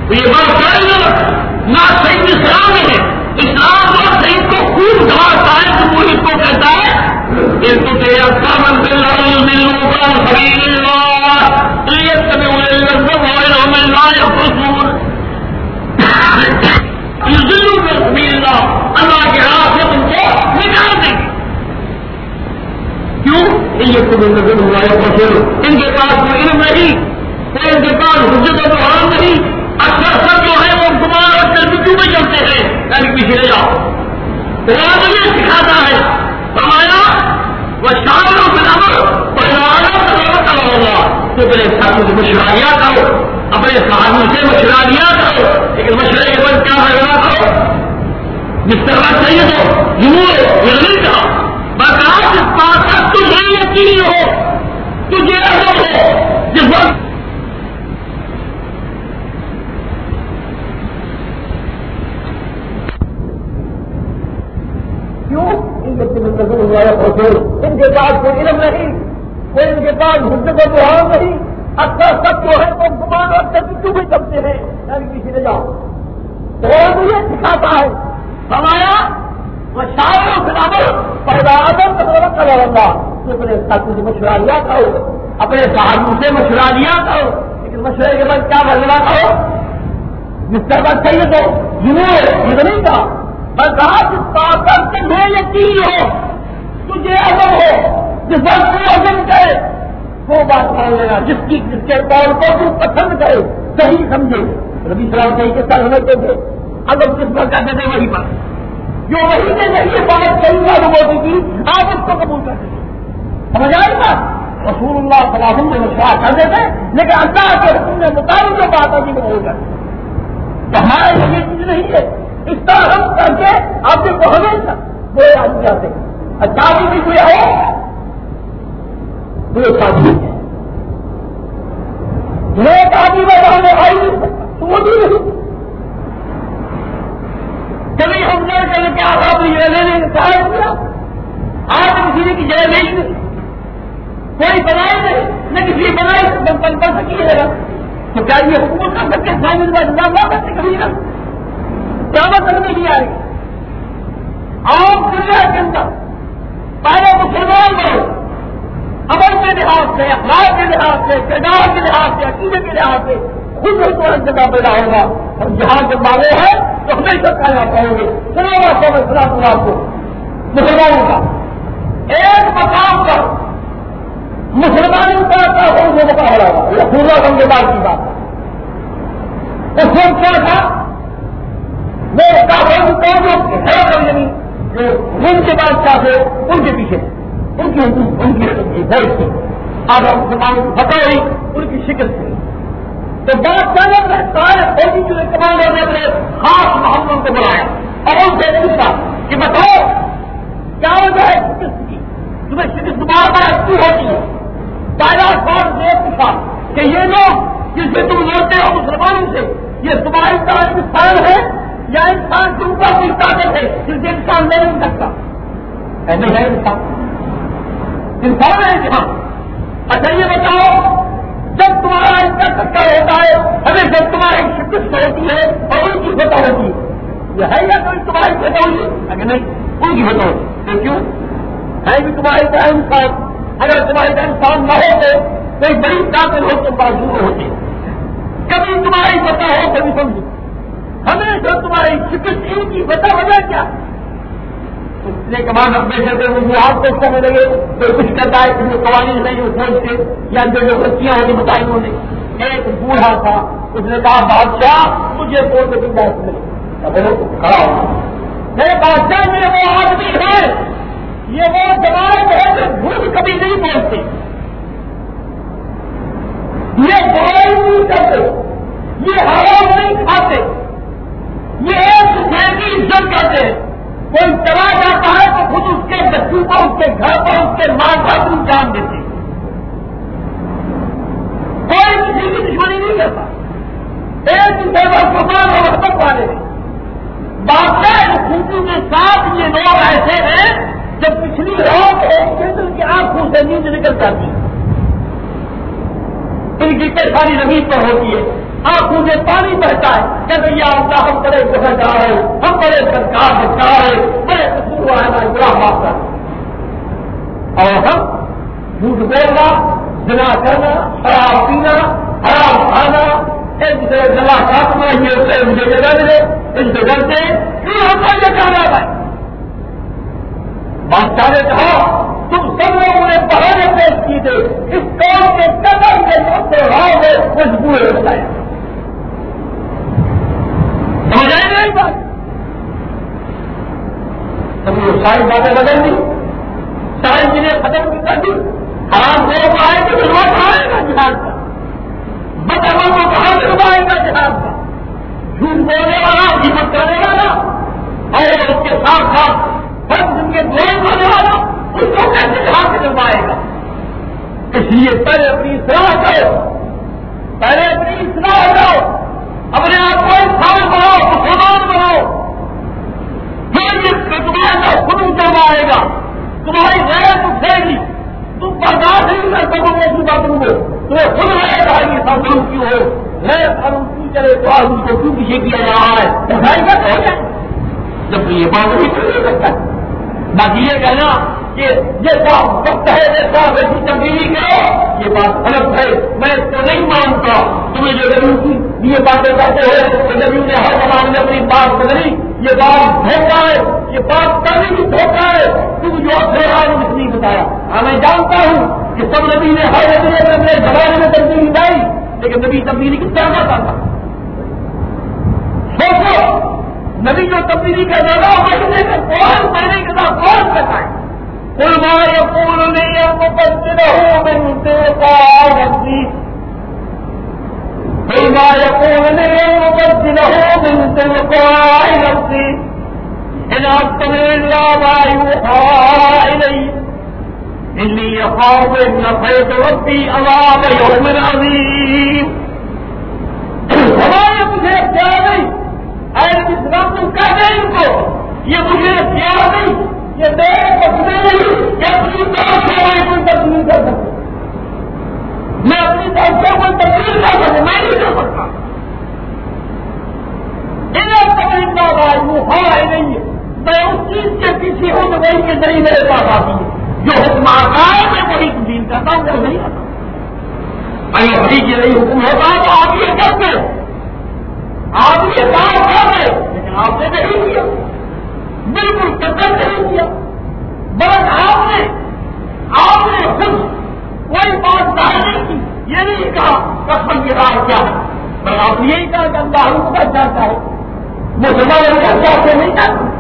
تو یہ بات کریں نہ صحیح اسلام ہے. اسلام اور صحیح کو خوب دھاڑتا ہے تو وہ اس کو کہتا ہے اس کو کہ اقسام اللہ ملوں کا خبیر اللہ یہ سب میں لا يخرجون يذلوا بسبيل اللہ اللہ کے راہ سے تم کو نکال دیں گے. کیوں؟ یہ تمہیں نظر ہوا ہے ان کے پاس کوئی علم نہیں, کوئی ان کے پاس حجت و برہان نہیں. اکثر سب جو ہے وہ گمان اور تربیتوں میں چلتے ہیں. یعنی پیچھے لے جاؤ قرآن یہ سکھاتا ہے فرمایا وہ شاملوں کے نمبر پریواروں کا ہوگا تو اپنے ساتھوں سے مشورہ کرو, اپنے صحابوں سے مشورہ لیا کرو, لیکن مشورے کے بعد کیا کرنا کرو جس طرح چاہیے تو جنور یہ نہیں کہا بس اس بات کا تجھے یقین ہو تجھے علم ہو جس وقت ان کے پاس کوئی علم نہیں, کوئی ان کے پاس حجت و برہان نہیں. اکثر سب جو ہے وہ گمان اور تربیتوں میں چلتے ہیں. یعنی کسی نے جاؤ تو مجھے سکھاتا ہے فرمایا وہ شاعروں کے نام پیدا آدم کا لڑا تو اپنے ساتھوں سے مشورہ لیا کرو, اپنے صحابوں سے مشورہ لیا کرو, لیکن مشورے کے بعد کیا کرنا کرو جس کا بات چاہیے تو جنور یہ نہیں کہا میں کہا جس بات پر تمہیں یقین ہو تجھے علم ہو جس بات کو عزم کرے وہ بات مان لینا جس کی جس کے قول کو تو پسند کرے صحیح سمجھے. ربی سلام صحیح کے ساتھ سمجھتے تھے اگر جس پر کہتے تھے وہی بات جو وہی نے نہیں بات صحیح معلوم ہوتی تھی آپ اس کو قبول کرتے تھے. سمجھ آئی بات رسول اللہ صلی اللہ علیہ وسلم نے مشورہ کرتے تھے لیکن اللہ کے حکم کے مطابق جو بات آتی وہ قبول کرتے تو ہمارے لیے یہ چیز نہیں ہے. اس طرح ہم کر کے آپ کے کو ہمیشہ برے آدمی جاتے ہیں. اچھا بھی کوئی ہے برے آدمی ہے نیک آدمی میں ہمیں آئی نہیں سکتا تو وہ بھی نہیں. کبھی ہم نے کبھی کیا آپ یہ لینے کا چاہے کیا آپ کسی نے کی جگہ نہیں کوئی بنائی نہیں نہ کسی بنائی بن کر سکیے گا تو کیا یہ حکومت کر سکتے سامنے بعد نہ لا سکتے کبھی نہ کیا مطلب نہیں آئے گی. عام دنیا کے اندر پہلے مسلمان لوگ عمل کے لحاظ سے اخلاق کے لحاظ سے کردار کے لحاظ سے عقیدے کے لحاظ سے خود ہی کو جگہ پیدا ہوگا اور جہاں کے مالے ہیں تو ہمیشہ کہنا چاہیں گے سنا سو سلام اللہ کو مسلمانوں کا ایک مقام پر مسلمانوں کا کیا ہو وہ مقابلہ ہوگا یہ پورا ہم کے بعد کی بات ہے. اس وقت کیا تھا وہ جو ان کے بعد کیا تھے ان کے پیچھے ان کی ان کی بھائی تھی اب ہم مسلمانوں کو پتہ ہوئی ان کی شکل تھی تو بات چلے میں سارے فوجی جو کمانڈر نے اپنے خاص محمد کو بلایا اور ان سے پوچھا کہ بتاؤ کیا وجہ ہے شکست کی تمہیں شکست بار بار کیوں ہوتی ہے. پہلا سوال نے پوچھا کہ یہ لوگ جس سے تم لڑتے ہو مسلمانوں سے یہ تمہاری طرح انسان ہے یا انسان کے اوپر کوئی طاقت ہے جس سے انسان لے نہیں سکتا. ایسے ہے انسان انسان ہے جہاں. اچھا یہ بتاؤ جب تمہارا ان کا چکر ہوتا ہے ہمیں جب تمہاری شکست ہوتی ہے اور ان کی فتح ہوتی ہے یہ ہے یا کوئی تمہاری فتح ہوئی اگر نہیں ان کی فتح ہوتی تو کیوں ہے بھی تمہاری طرح انسان. اگر تمہاری طرح انسان نہ ہوتے کوئی بڑی طاقت ہو تو معذور ہوتی کبھی تمہاری فتح ہو کبھی سمجھو ہمیشہ تمہاری شکست ان کی فتح وجہ کیا اس نے کمان اپنے چلتے وجوہات پیش کرنے لگے کوئی کچھ کرتا ہے کسی قوانین نہیں وہ سوچ کے یا جو جو بچیاں ہوتی بتائی انہوں نے. ایک بوڑھا تھا اس نے کہا بادشاہ مجھے بول کے بات ملے کھڑا ہوا میرے بادشاہ میں وہ آدمی ہے یہ وہ جوان ہے جو جھوٹ کبھی نہیں بولتے یہ برائی نہیں کرتے یہ حرام نہیں کھاتے یہ ایک دوسرے کی عزت کرتے ہیں. کوئی چلا جاتا ہے تو خود اس کے بچوں کو اس کے گھر پر اس کے ماں باپ کو جان دیتے کوئی کسی کی دشمنی نہیں کرتا. ایک دوسرے پر قربان اور محبت والے بادشاہ خوشی کے ساتھ یہ لوگ ایسے ہیں جب پچھلی رات ایک چندر کی آنکھوں سے نیند نکل جاتی ہے دل کی پریشانی زمین پر ہوتی ہے، آنکھوں سے پانی بہتا ہے کہ بھیا اللہ ہم بڑے گنہگار ہیں، ہم بڑے سرکار سرکار ہیں، بڑے قصور ہیں، ہمارے گناہ معاف کر، اور ہم جھوٹ بولنا، زنا کرنا، شراب پینا، حرام کھانا، ایک دوسرے گلا کاٹنا، یہ مجھے جگہ ملے ان سے ڈرتے کیوں ہوتا یہ کہنا ہے؟ بادشاہ نے کہا تم سب لوگوں نے بہانے پیش کی تھے، اس قوم کے قدر کے راہ میں مجبور ہو جائے، سمجھ آئے نہیں بات؟ سب لوگ ساری باتیں بدل دی، ساری چیزیں ختم کر دی، حرام کو آئے تو روز آئے گا جہاد کا، بدعمل کو کہاں سے روائے گا جہاد کا، جھوٹ بولنے والا، غیبت کرنے والا اور اس کے ساتھ ساتھ ہر دن کے دعائیں کرنے والا اس کو کیسے جہاد سے روائے گا؟ اس لیے پہلے اپنی اصلاح کرو، پہلے اپنی اصلاح کرو، اپنے آپ کو انسان بناؤ، مسلمان بناؤ، پھر یہ تمہارا خود اتر آئے گا، تمہاری غیرت اٹھے گی، تم برداشت نہیں کر سکو گے ایسی باتوں کو، تمہیں خود رہے گا یہ قانون کیوں ہو، غیر قانون کیوں چلے تو آج ان کو کیوں پیچھے کیا جا رہا ہے، بھائی کا ہو جائے جب یہ بات نہیں کر سکتا۔ باقی یہ کہنا کہ یہ صاحب وقت ہے، یہ صاحب ایسی تبدیلی کرو، یہ بات غلط ہے، میں اس کو نہیں مانتا، تمہیں جو نبی کی یہ باتیں کہتے ہیں کہ نبی نے ہر زمان میں اپنی بات بدلی، یہ بات دھوکہ ہے، یہ بات کرنے کی دھوکہ ہے، تم جو اپنے آج کچھ نہیں بتایا۔ ہاں میں جانتا ہوں کہ سب نبی نے ہر نبی نے اپنے زمانے میں تبدیلی لائی، لیکن نبی تبدیلی کس طرح کرتا تھا؟ سوچو نبی جو تبدیلی کا زیادہ مہینے میں فوراً مہینے کے ساتھ فوراً کرتا ہے، قل ما يقول لي أن أبدله من تلقاء نفسي قل ما يقول لي أن أبدله من تلقاء نفسي إن أتبع إلا ما يوحى إلي إني أخاف إن عصيت ربي عذاب يوم عظيم۔ ہمارے مجھے اختیار نہیں، اے اسلام تم کہہ دیں ان کو یہ مجھے اختیار نہیں، یہ میرے مسئلے نہیں کہ اپنی طرف سے کوئی تبدیل کر سکتے، میں اپنی طرف سے کوئی تبدیل کر سکتا، میں نہیں کر سکتا۔ انہیں تبدیل ہاں نہیں ہے، میں اس چیز کے پیچھے ہوں تو وہی کے ذریعے میرے پاس آتی ہے، جو حکم آتا ہے میں وہی تبدیل کرتا ہوں، وہ نہیں کرتا۔ اگر وہی کے ذریعے حکم ہوتا ہے تو آپ یہ کرتے، آپ یہ کام کرتے، لیکن آپ نے نہیں کیا، بالکل قدر نہیں کیا، بس آپ نے آپ نے خود کوئی بات ظاہر نہیں کی، یہ نہیں کہا قسم کی رائے کیا ہے، بس آپ نے یہی کہا کہ اللہ حکم کر جاتا ہے، مسلمان کر جاتے نہیں جاتے،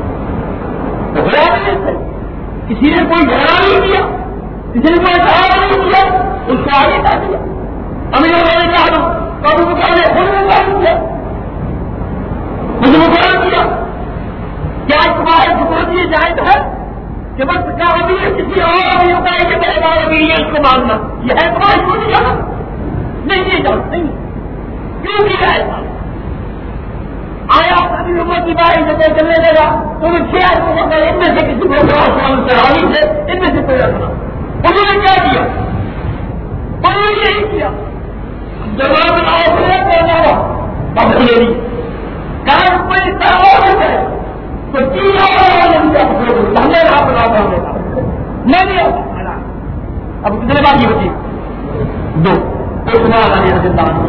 کسی نے کوئی جھگڑا نہیں کیا، کسی نے کوئی جھگڑا نہیں کیا، اس کو آگے کر دیا، امیر نے کہا کبھی وہ کہنے خود نے کہا کیا، مجھے مقرر کیا، کیا تمہارے حکومت یہ جائز ہے کہ بس کا امیر کسی اور بھی ہوتا ہے کہ میرے بار امیر ہے اس کو ماننا، یہ ہے تمہاری کوئی جگہ نہیں، یہ جان نہیں کیوں کیا ایسا؟ آیا کبھی حکومت کی باری جب چلنے لگا تو وہ چھ آدمی کو ان میں سے کسی کو چڑھانی تھے، ان میں سے کوئی رکھنا، انہوں نے کیا کیا؟ انہوں نے یہی کیا، جواب آؤ بہت لے کہاں کوئی طرح اور ہو جائے تو تین ہمیں آپ بنا دیں گا میں نہیں آتا۔ اب کتنے باقی بچی؟ دو عثمان۔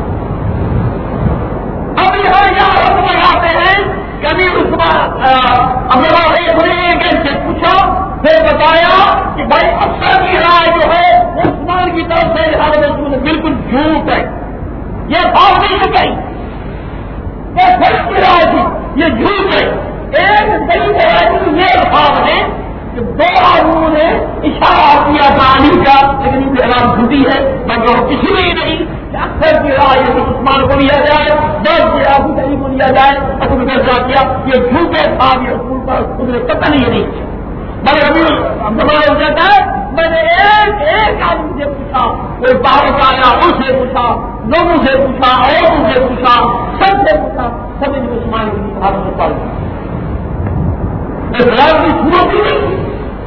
اب یہاں یہاں حکم لگاتے ہیں کبھی عثمان ابھی ایک سے پوچھا، پھر بتایا کہ بھائی افسر کی رائے جو ہے عثمان کی طرف سے میں بالکل جھوٹ ہے، یہ بات نہیں سکئی، یہ فرق کی رائے تھی، یہ جھوٹ ہے۔ ایک دلیل ہے یہ الفاظ ہے کہ دو آدمیوں نے اشارہ کیا تعلیم کا، لیکن ان کی اعلان جھوٹی ہے، مگر کسی نے نہیں کہ اکثر کی رائے یہ عثمان کو لیا جائے، دس کے ابو علی کو لیا جائے، ابو نے فیصلہ کیا یہ جھوٹے تھا، یہ رسول پر خود نے قطع نہیں نہیں کیا۔ مگر ابھی ہمارا کہتا ہے میں نے ایک ایک آدمی سے پوچھا، کوئی باہر کا آیا ان سے پوچھا، لوگوں سے پوچھا، عورتوں سے پوچھا، سب سے پوچھا، سب نے عثمان کی بات میں پڑھ لیا، اسلام کی صورت ہی نہیں۔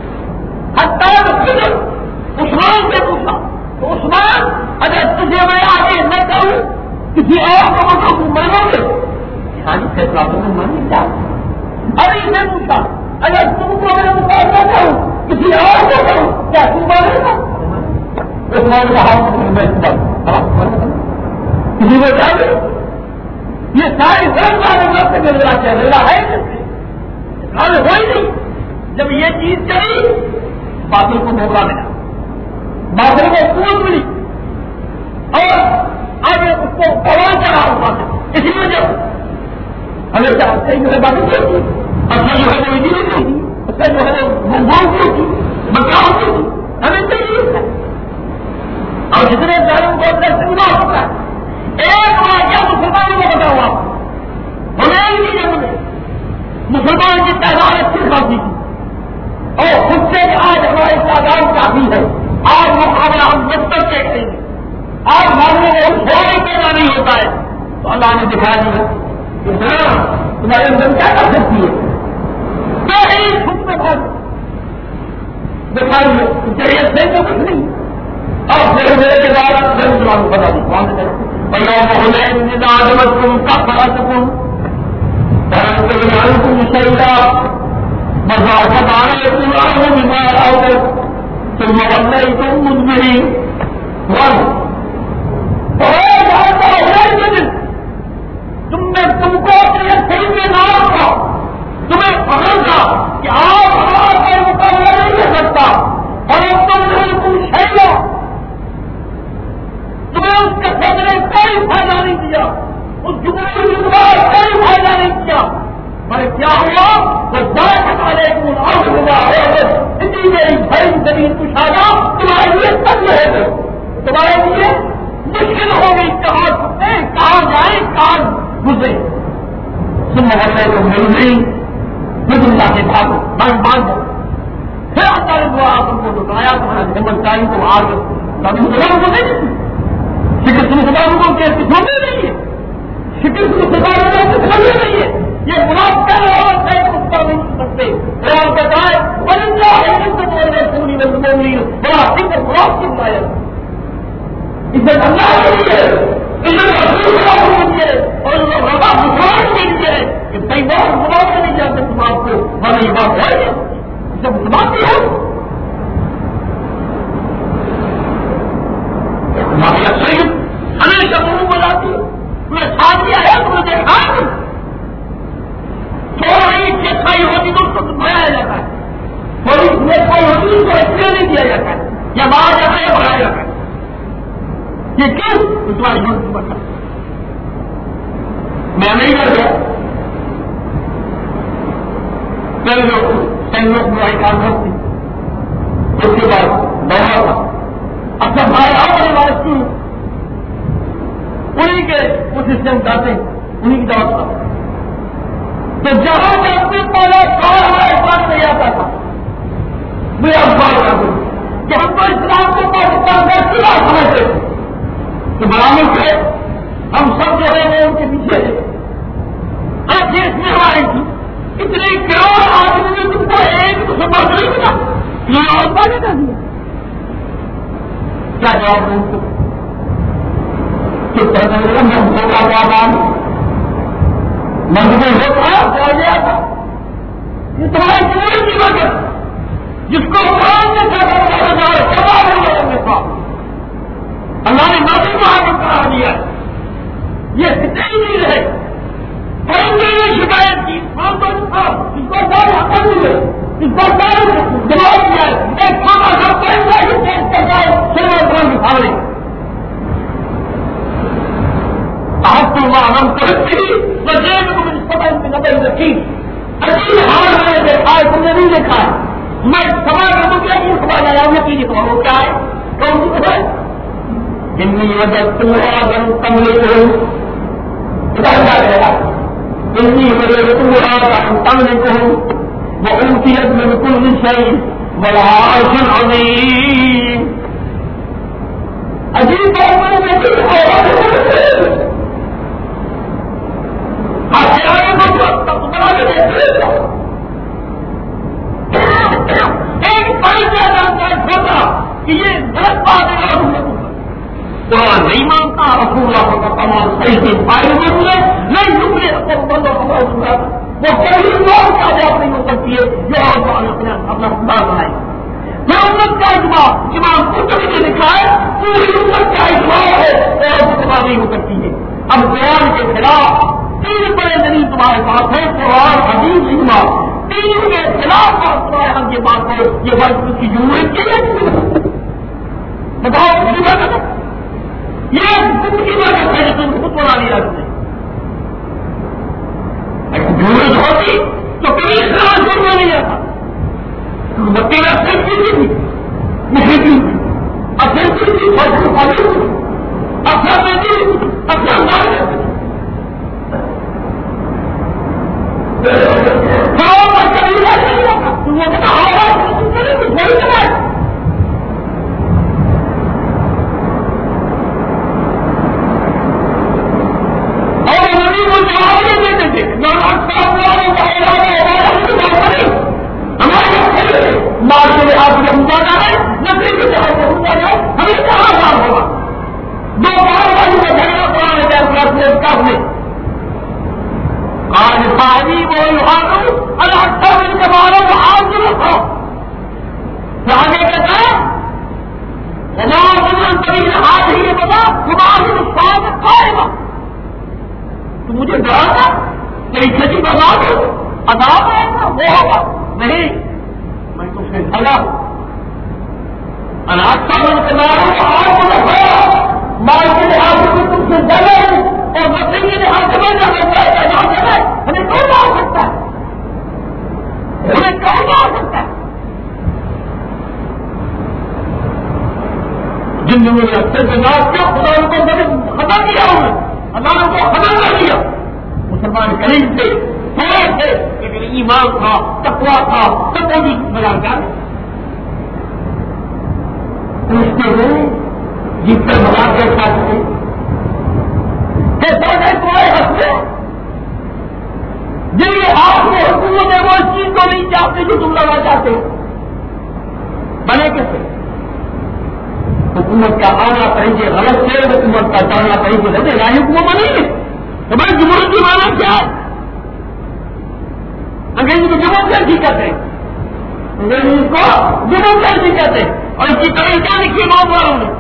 حتیٰ عثمان سے پوچھا تو عثمان اگر تجھے میں ہوں کسی اور کو مطلب تم مانو گے؟ ہاں جی فیصلہ تم ماننے کیا؟ ابھی میں پوچھا اگر تم کو میں مقابلہ کروں کسی اور کو کروں کیا تم مانے گا؟ عثمان کا ہاتھ میں کسی کو چاہیے یہ ساری سب معلومات سے مل رہا چل رہا ہے حل ہوئی نہیں. جب یہ چیز چلی باطل کو موقع ملا, باطل کو قوت ملی اور آگے اس کو پڑھا چڑھا ہوا تھا. اسی وجہ ہمیں چاہتے ہیں جو ہے باطل کیوں تھی, اچھا جو ہے وہ نہیں تھی, اچھا جو ہے وہ منگول کیوں تھی, بچاؤ کیوں تھی, ہمیں چاہیے تھا. اور جتنے ظالم کو اپنے سے گناہ ہوتا ہے ایک واقعہ مسلمانوں کو بتا ہوا ہمیں نہیں جنگ مسلمان کی تعداد اچھی خاصی تھی اور خود سے آج ہماری تعداد کافی ہے. آج مقابلہ ہم مستق کے کریں گے, آج ماننے میں تھوڑی پیدا نہیں ہوتا ہے تو اللہ نے دکھا دیا کہ ہاں تمہارے اندر کیا کر سکتی ہے, پہلے خود میں بھاگ دکھائیے ضرورت سے تو کچھ نہیں. اور پھر میرے کے بعد مسلمان بتا دی کون سے تم کا پڑا سکوں تم شہیدا مذاقت آنے تمہارے بیمار آؤ کر تم مغل تم مجمری تم نے تم کو اپنے صحیح میں نہ رکھا, تمہیں پسند تھا کہ آپ ہمارا کوئی مقابلہ نہیں کر سکتا اور اب تم نے تم شہیدا تمہیں اس کے خود نے کوئی فائدہ نہیں دیا, اس جملے کے بعد کوئی فائدہ نہیں کیا. پر کیا ہوا وہ ذرا ہمارے اور ہوا ہے اتنی میری بھائی زمین کشادہ تمہارے لیے سب رہے گا, تمہارے لیے مشکل ہو گئی کہاں سکتے کہاں جائیں کہاں گزرے. تم محلے کو مل نہیں خود اللہ کے بھاگو بن باندھ پھر اللہ نے دعا تم کو بتایا تمہارا ہمت چاہیے تم آ گئے کو نہیں شکست مسلمانوں کو کیسے چھوڑنے نہیں ہے, شکست مسلمانوں کو چھوڑنے نہیں ہے. یہ منافع اور اس کا نہیں سکتے قرآن کہتا ہے بلندہ ہے تو بول رہے سونی میں سمونی بڑا فکر خلاف کی پایا اسے اللہ کے لیے اسے رسول اللہ کے لیے اور اسے رضا مسلمان کے لیے کہ کئی بار مسلمان سے نہیں جانتے تم آپ کو ہمیں یہ بات ہے اسے مسلمان کی ہے ہمیشہ منہ بناتی تمہیں ساتھ دیا ہے تمہیں دیکھا تھوڑی چیخائی ہوتی تو اس کو بڑھایا جاتا ہے, تھوڑی چیخائی ہوتی اس کو ایسے نہیں دیا جاتا ہے, یا باہر جاتا ہے یا بڑھایا جاتا ہے. یہ کیوں تمہاری ہمت کو بتا میں نہیں کر گیا کئی لوگ کئی لوگ برائی کام کرتی اس کے بعد بڑھا تھا اپنا بھائی آنے والے کیوں انہیں کے کچھ سسٹم کرتے انہیں کی دعوت کرتے تو جہاں سے اپنے پہلا کار ہمارے پاس نہیں آتا تھا میں اب بات کر دوں کہ ہم تو اسلام کو پاکستان کا سلا سمجھتے تھے کہ برامد ہے ہم سب جو ہے وہ ان کے پیچھے تھے. ہر دیش میں ہماری تھی اتنے کروڑ آدمی نے تم کو ایک سفر نہیں ملا یہ اور باتیں کر دیا کیا جواب دوں کو کہ ہم کو کا کیا نام مجبور ہوتا کیا گیا تھا یہ تمہاری پوری کی وجہ جس کو قرآن نے کہا اللہ نے نبی کو آگے کرا دیا یہ کتنی چیز ہے پرندے نے شکایت کی اس کو سارے حقل ملے اس کو سارے جواب دیا ایک چھوٹا سا پرندہ ہی پیش کرتا ہے سولہ قرآن دکھاوے آپ کو وہاں ہم کرتی وجہ کو مجھے سمجھ میں نظر رکھی اچھی حال میں نے دیکھا ہے تم نے نہیں دیکھا ہے میں سوال کروں کیا یہ سوال آیا ہوں کی لکھوا وہ کیا ہے کون سی ہے اتنی وجہ تم آگن تم لے لو اتنی وجہ تم آگن تم لے لو وہ ان کی عزم میں کل شيء والعرش العظيم عجیب بات میں ایک بڑی جانکاری ہوگا کہ یہ غلط بات ہے قرآن نہیں مانتا رسول اللہ ہماری عمر میں نہیں ڈبلے وہ کئی لوگ کامیاب نہیں ہو سکتی ہے جو اپنا اپنا خدا بنائے. میں امت کا اجماع امام قرطبی نے لکھا ہے پوری امت کا اجماع ہے اور اجماع نہیں ہو سکتی ہے. اب قرآن کے خلاف تین بڑے دلیل تمہارے پاس ہے قرآن حدیث اجماع. تین کے خلاف تمہارے ہم یہ بات ہے یہ بات کی جمہوریت کی ہے. بتاؤ یہ زندگی بھر کا ہے تم خود بنا لیا تم نے. جمہوریت ہوتی تو کبھی اسلام چھوڑنا نہیں آتا. بچے کا سینچری تھی نہیں اب سینچری تھی اپنا بیٹی اپنا مال مال کے لحاظ سے ہوں جانا ہے نقلی کے لحاظ سے ہوں جانا ہے ہمیں کہاں کام ہوگا. دو بار والی کا جھگڑا پرانے جائے میں آج صاحبی وہ لوہارو اللہ سب کے مارو وہ آج جو رکھو آگے کہتا ہے کبھی ہاتھ ہی بتا تمہاری ساتھ کھائے گا. تو مجھے ڈرا تھا میری کھیتی برباد ہو عذاب آئے گا وہ ہوگا نہیں. میں تم سے بھلا اناج کا من کرنا مال کے لحاظ سے تم سے زیادہ ہوں اور مسئلے کے لحاظ سے میں جانا چاہتا ہے ہمیں کون آ سکتا ہے ہمیں کون آ سکتا ہے. جن لوگوں نے اکثر جناب کیا خدا کو میں نے خطا کیا ہوں اللہ کو خطا کر دیا. مسلمان کریم تھے تھوڑے تھے لیکن ایمان تھا تقویٰ تھا سب کو بھی مزہ کیا پوچھتے ہوئے جس پر مزہ کر سکتے تمہارے ہنستے جن کے ہاتھ میں حکومت ہے وہ اس چیز کو نہیں چاہتے جو تم لگا چاہتے بنے کیسے. حکومت کا آنا چاہیے غلط ہے حکومت کا جانا چاہیے غلط ہے حکومت نہیں ہے. تو بھائی جمہوریت کی مانا کیا ہے. انگریزی کو ڈیموکریسی کہتے ہیں انگریزی کو ڈیموکریسی کہتے ہیں اور اس کی طرح کیا لکھی بہت والوں نے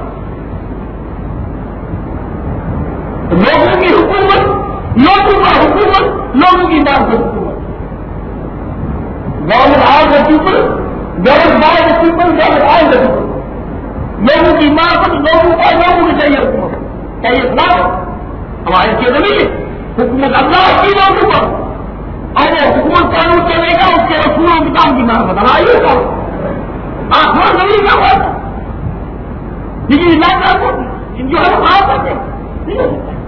لوگوں کی حکومت لوگوں کا حکومت لوگوں کی بات کی حکومت. Government of the people government by the people government of the people. لوگوں کی بات لوگوں کا لوگوں کو چاہیے حکومت چاہیے خلاف ہمارے کے نہیں ہے. حکومت اللہ کی لوگوں پر اور وہ حکومت قانون چلے گا اس کے رسولوں کی کام کی بات بتائیے گا آسمان زمین کا ہوا لیکن علاقہ کو جو ہے آ سکتے نہیں ہو سکتا.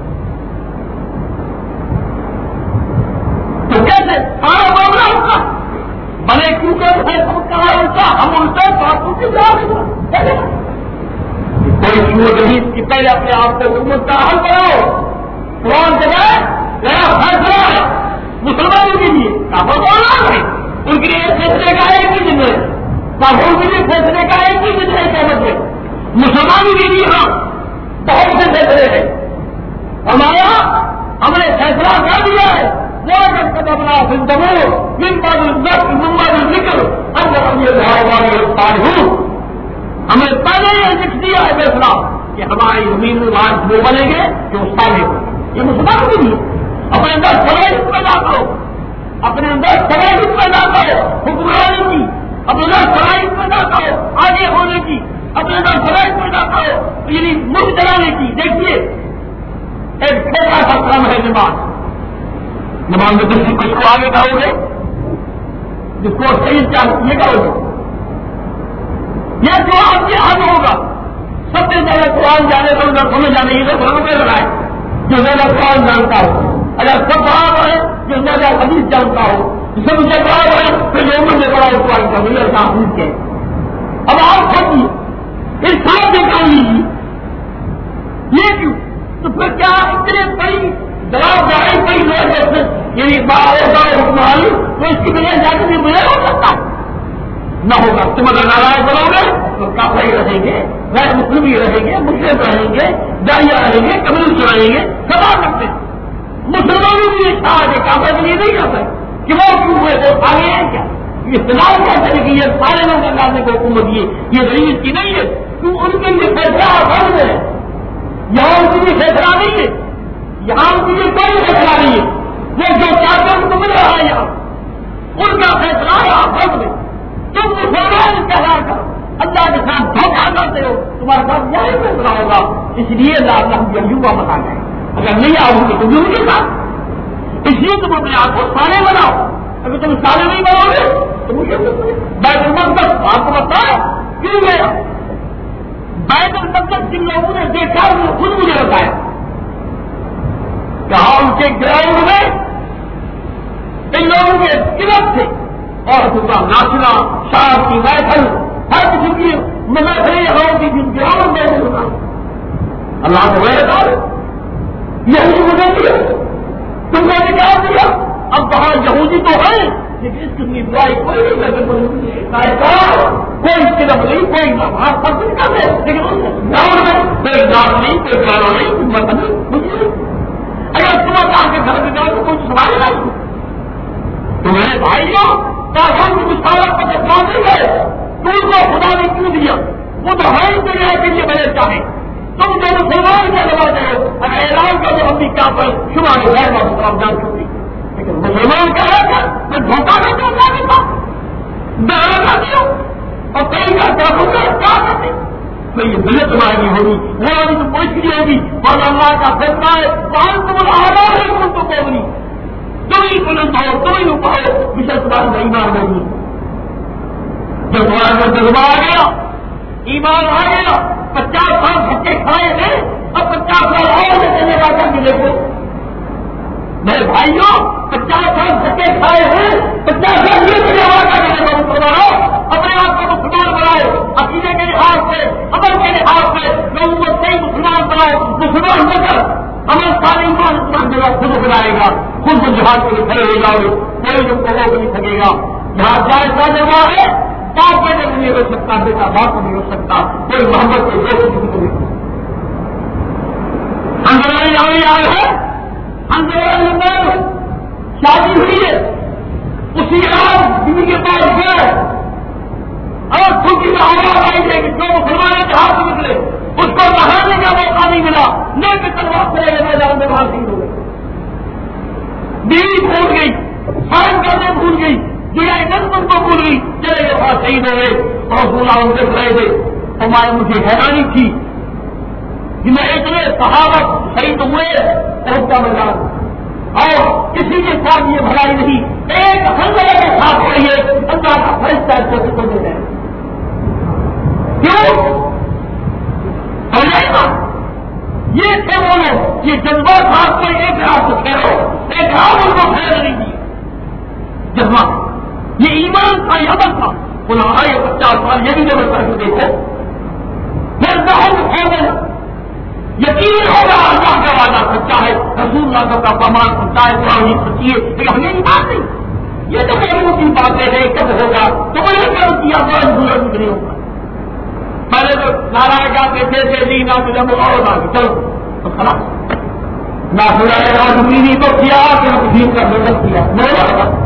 تو کیسے سارا معاملہ اس کا بنے کیوں کہ کہاں الٹا ہم الٹا باتوں کی جواب کوئی صورت نہیں کہ پہلے اپنے آپ کو حکومت کا حل کرو. قرآن کے بعد نیا فیصلہ ہے مسلمانوں کے لیے کافر کو الگ ہے ان کے لیے فیصلے کا ایک ہی دن ہے کافروں کے لیے فیصلے کا ایک ہی دن ہے قیامت میں. مسلمانوں کے لیے ہاں بہت سے فیصلے ہیں ہمارا ہم نے فیصلہ کر دیا ہے وہ اگر قدم لا زندگو من بعد الذکر من بعد الذکر اللہ یہ ہوں ہم نے پہلے یہ لکھ دیا ہے فیصلہ کہ ہماری زمین میں آج وہ بنیں گے جو سامنے ہو. یہ مسلمانوں کے لیے اپنے اندر صلاحیت پیدا کرو اپنے اندر صلاحیت پیدا کرو حکمرانی کی اپنے اندر صلاحیت پیدا کرو آگے ہونے کی اپنے اندر صلاحیت پیدا کرو یعنی ملک چلانے کی. دیکھیے ایک چھوٹا سا کام ہے نماز نماز میں کسی کچھ کو آگے کہو گے جس کو صحیح چاہیے کہو گے یہ جو آپ کے حل ہوگا سب سے زیادہ قرآن جانے تو ادھر سمجھ جانے یہ تو گھروں پہ لگائے جو زیادہ قرآن جانتا ہو اگر سب بڑا ہے جو زیادہ حدیث جانتا ہو سب سے بڑا ہے پھر لوگوں نے بڑا قرآن کا ملر کا حدیث کے. اب آپ سمجھیے اس ساتھ سے کام لیجیے یہ کیوں تو پھر کیا اتنے بڑی جواب داری بڑی لوگ یعنی بارہ حکمرانی تو اس کی بجائے جا کے بھی ملے ہو سکتا ہے نہ ہوگا. تم اگر ناراض بنو گے تو کافر ہی رہیں گے غیر مسلم ہی رہیں گے مسلم رہیں گے جاہیا رہیں گے کمیونسٹ رہیں گے سب آ سکتے ہیں فضل یہ نہیں کر سکتے کہ وہ کیوں ہوئے وہ آگے ہیں کیا اختلاف کہتے ہیں کہ یہ سارے لوگ اللہ نے کو حکومت دیے یہ غریب کی نہیں ہے کیوں ان کے لیے فیصلہ فرض ہے یہاں ان کے لیے فیصلہ نہیں ہے یہاں ان کے لیے کوئی فیصلہ نہیں ہے وہ جو چاہتے ہیں ان کو مل رہا ہے یہاں ان کا فیصلہ یہاں فرض ہے تم مسلمان انتظار کرو اللہ کے ساتھ دھوکہ کرتے ہو تمہارے ساتھ یہی فیصلہ ہوگا اس لیے اللہ ہم جنگیوں کا مکان ہے اگر نہیں آؤ گے تو بھی ان کے ساتھ اس لیے تم اپنے آپ کو سارے بناؤ اگر تم سارے نہیں بناؤ گے تو مجھے بیت المقدس آپ کو بتایا کیوں گیا بیت المقدس جن لوگوں نے دیکھا انہوں نے خود مجھے بتایا کہا ان کے گراؤنڈ میں ان لوگوں کے قلت تھے اور ان کا ناچنا شاعر کی محفل ہر کسی کی محفلیں یہاں کی جن گراؤنڈ میں ہونا اللہ کو وہ ڈال یہی مجھے دیا تم نے نکال دیا اب وہاں یہودی تو ہے لیکن اس قسم کی برائی کوئی نہیں کوئی قلم نہیں کوئی نماز سب نہیں کرتے لیکن گراؤنڈ میں کوئی نام نہیں کوئی گانا نہیں کوئی مطلب نہیں مجھے اگر تمہیں آ کے گھر میں جاؤ تو کوئی سوال نہیں تمہارے بھائیوں کافر کی مسالت کو جب نہیں گئے تو ان کو خدا نے کیوں دیا وہ تو ہر دنیا کے لیے بنے چاہے تم جو مسلمان کے لگاتے ہو اگر اعلان کر دو ہم بھی کیا پر شمار غیر مسلمان جان سکتی لیکن مسلمان کہہ رہا تھا میں دھوکہ میں دھوکہ نہیں تھا ڈرانا چاہتی ہوں اور کہیں کا کافر کا کیا کرتی تو یہ ملت تمہاری ہوگی وہ والی تو مشکل ہوگی اور اللہ کا فیصلہ ہے وہاں تم آدھار ہے تم تو کوئی تم ہی بلند ہو تم ہی اٹھاؤ مشن تمہاری ایمان ہوگی جب تمہارے کو جذبہ آ گیا ایمان آ گیا پچاس سال بچے کھائے تھے اب پچاس سال اور میں چلے گا کر ملے کو میرے بھائیوں پچاس سال بچے کھائے ہیں پچاس سال یہ چلے گا کر ملے گا مسلمانوں اپنے آپ کو مسلمان بناؤ عقیدے کے لحاظ سے عمل کے لحاظ سے لوگوں کو صحیح مسلمان بناؤ مسلمان بن کر ہمیں سارے ایمان مسلمان جگہ خود بنائے گا خود جہاد کے لیے کھڑے ہو جاؤ گے کوئی تم کو روک نہیں سکے گا جہاں جائزہ جگہ ہے باپ بیٹے کو نہیں روک سکتا بیٹا باپ کو نہیں روک سکتا کوئی محبت کو روک کسی کو نہیں اندر یہاں یاد ہے اندر اندر شادی ہوئی ہے اسی رات بیوی کے پاس گئے اور خود کی آواز آئی ہے کہ جو مسلمان کے ہاتھ میں نکلے اس کو نہانے کا موقع نہیں ملا لے کے تلوار چلے گئے میدان میں وہاں شہید ہو گئے بیوی بھول گئی فائن کرنے بھول گئی دنیا نظم کو بھول گئی چلے گئے وہاں شہید ہو گئے اور بولا ان سے رہے گئے ہمارے مجھے حیرانی تھی کہ میں اتنے صحابت شہید ہوئے اور کا میدان اور کسی کے ساتھ یہ بھلائی نہیں ایک حملے کے ساتھ رہیے اللہ کا فیصلہ اس کو دے دیں کیوں یہ تھے وہ لوگ یہ جذبہ خاص کو ایک رات کو پھیرو ایک رات ان کو پھیر نہیں دیا جذبہ یہ ایمان کا یہ عمل تھا بولا آئے پچاس سال یہ بھی جب کر کے دیکھو پھر بہت پھیرے یقین ہوگا اللہ کا وعدہ سچا ہے رسول اللہ کا فرمان سچا ہے قرآن سچی ہے لیکن ہمیں یہ بات نہیں یہ تو میرے کی باتیں ہیں کب ہوگا تو میں نے کیا کیا بڑا بزرگ نہیں ہوگا پہلے تو نارائن جاتے تھے کہ نہیں نہ مجھے اور آ گئے چلو تو خلاص نہ سنائے راجنی تو کیا کہ دین کا مدد کیا میرا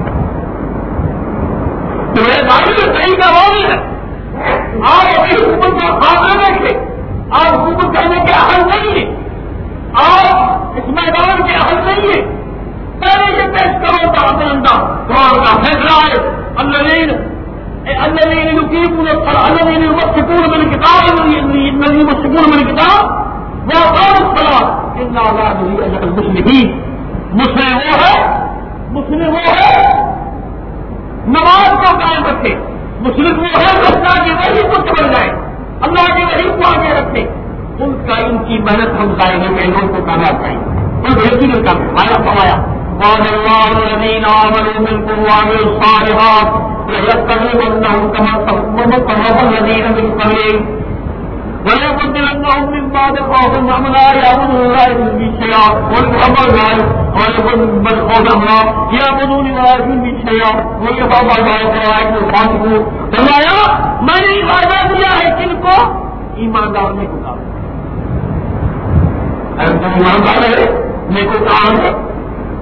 تو میرے بھائی میں صحیح کا وہ ہے آپ اپنی حکومت کا خاتمہ دیکھیں آپ حکومت کرنے کے حل نہیں ہے آپ اس میدان کے حل نہیں ہے پہلے یہ پیش کرو تھا اپنے اندر قرآن کا فیصلہ ہے الذین الذین یقیمون الصلاۃ الذین یمسکون بالکتاب الذین یمسکون بالکتاب واقاموا الصلاۃ ان اللہ لا یحب المسلمین مسلم وہ ہے مسلم وہ ہے نماز کو قائم رکھے مسلم وہ ہے اللہ کی وحی کو سمجھ جائے اللہ کی وحی کو آگے رکھے ان کا ان کی محنت ہم ظاہر میں ان کو کامیاب کریں ان کو یقین کا آیا فرمایا قال الله الذين آمنوا منكم وعملوا الصالحات ليتبعونهم كما تبعوا الذين من قبلهم وليبدلنهم من بعد خوفهم امنا يعبدون لا يشركون به شيئا والامر وليبدلنهم من خوف امنا يعبدون لا يشركون به شيئا ويخاف عذاب اولئك الخاسرون فرمایا میں نے وعدہ دیا ہے کن کو ایماندار نے کو کہا ایماندار ہے نیکوکار ہے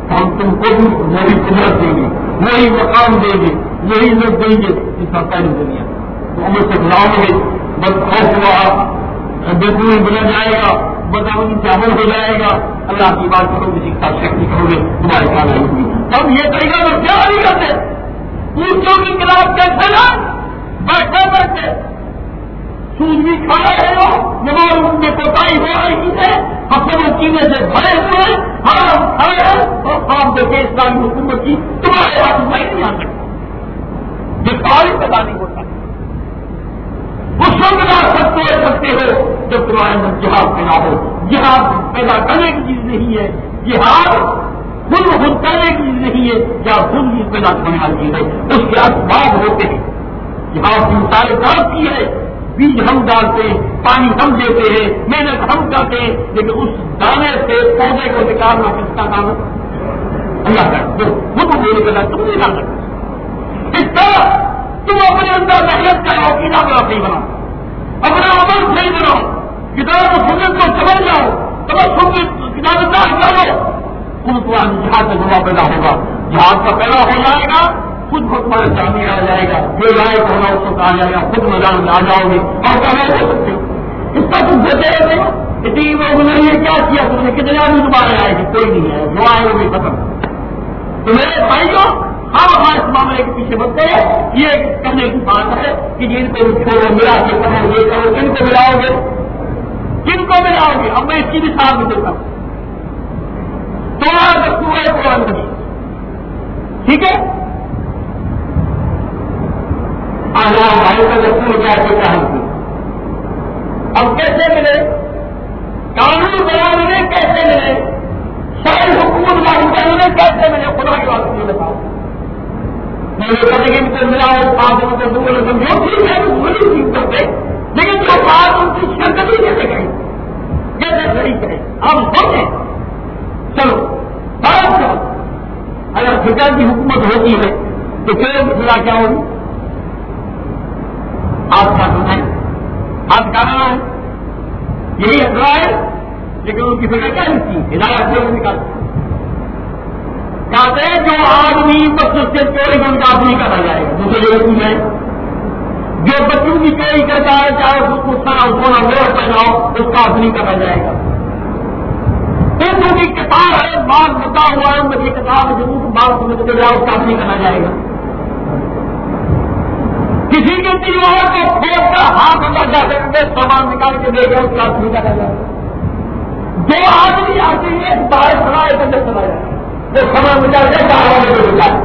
ہم تم کو بھی وہی قدرت دیں گے، وہی مقام دیں گے، وہی لوگ دیں گے اس کا پہلی دنیا تو عمر سے بلاؤ گے، بس خوف ہوا بےدونی بنا جائے گا، بدامنی سے عمل ہو جائے گا، اللہ کی بات کرو گے، کسی کا شکتی کرو گے، تمہارے کام نہیں ہوگی. اب یہ طریقہ تو کیا نہیں کرتے، پوچھو کی خلاف کیسے نا بیٹھے بیٹھے سوج بھی کھا رہے ہو، نماز میں کوتاہی ہو رہی ہے، حسن و کینے سے بھرے ہوئے حرام کھڑے ہیں اور آپ دیکھیں اسلامی حکومت کی تمہارے ہاتھ میں نہیں آ سکتا، یہ سوال پیدا نہیں ہوتا. اس وقت آپ سکتے سکتے ہو جب تمہارے اندر جہاد پیدا ہو. جہاد پیدا کرنے کی چیز نہیں ہے، جہاد خود خود کرنے کی چیز نہیں ہے، جہاں خود چیز پیدا کرنے والی چیز ہے. اس کے اسباب ہوتے ہیں، جہاد کی مثالیں ڈالتی ہے، بیج ہم ڈالتے ہیں، پانی ہم دیتے ہیں، محنت ہم کرتے ہیں، لیکن اس دانے سے پودے کو نکالنا کس کا کام ہے؟ اللہ کا. خود میرے کہنا تم نہیں ڈال سکتے. اس طرح تم اپنے اندر محنت کرو، کینا بنا صحیح بناؤ، اپنا عمل صحیح بناؤ، کتاب و سنت کو سمجھ جاؤ، تب کتاب دار کرو، خود تمہارا جہاد کا جواب پیدا ہوگا. جہاد کا پیدا ہو جائے گا، خود کو تمہارے سامنے آ جائے گا، جو لائق ہوگا اس کو کہا جائے گا، خود میدان میں آ جاؤ گے اور کیا ہو سکتے ہو. اس کا تم دیتے رہتے ہو اتنی لوگوں نے کیا کیا، تم نے کتنے آدمی تمہارے آئے گی؟ کوئی نہیں ہے، جو آئے وہ بھی ختم. تو میرے بھائیوں ہم ہمارے اس معاملے کے پیچھے بڑھتے ہیں. یہ کرنے کی بات ہے کہ جن کو چھوڑو ملا کے کرو، یہ کرو، کن کو ملاؤ گے، کن کو ملاؤ گے؟ اب میں اس کی بھی ساتھ بھی دیتا ہوں. تمہارا دستور ہے قرآن کی، ٹھیک ہے؟ آج بھائی کا دستور کیا کہتا ہے؟ اب کیسے ملے قانون بنانے میں، کیسے ملے شاید حکومت لاگو کرنے میں، کیسے ملے؟ خدا کی بات نہیں بتاؤ. ملا پانچ روپے دو سمجھو ٹھیک ہے، وہی ٹھیک کرتے، لیکن جو بات ان کی شرکت ہی کیسے کریں، کیسے صحیح کریں؟ ہم سوچیں. چلو بات کرو، اگر فکر کی حکومت ہوتی ہے تو پھر مسئلہ کیا ہوگی؟ آپ کا سنیں، آپ کا ہے یہی اخلاق ہے، لیکن ان کی فکر کیا ہوتی ہے؟ ہدایت سے نکالتے کہتے ہیں جو آدمی بس اس سے چوری کا انکار نہیں کرا جائے گا. دوسرے لوگ میں جو بچوں کی چوری کرتا ہے، چاہے اس کو سنا سونا ووٹ پہناؤ، اس کا نہیں کرا جائے گا. ان کی کتاب ہے، مال بتا ہوا ہے، ان کی کتاب ہے، جب مال سمجھ کے جاؤ اس کا نہیں کرا جائے گا. کسی کے تیوہار کو کھول کر ہاتھ اندر جا سکتے سامان نکال کے دے گا، اس کا نہیں کرا جائے گا. جو آدمی آتے ہیں باہر سنائے اندر چلا جائے گا، وہ سما نکال کے چاہے والے کو دیتا ہے،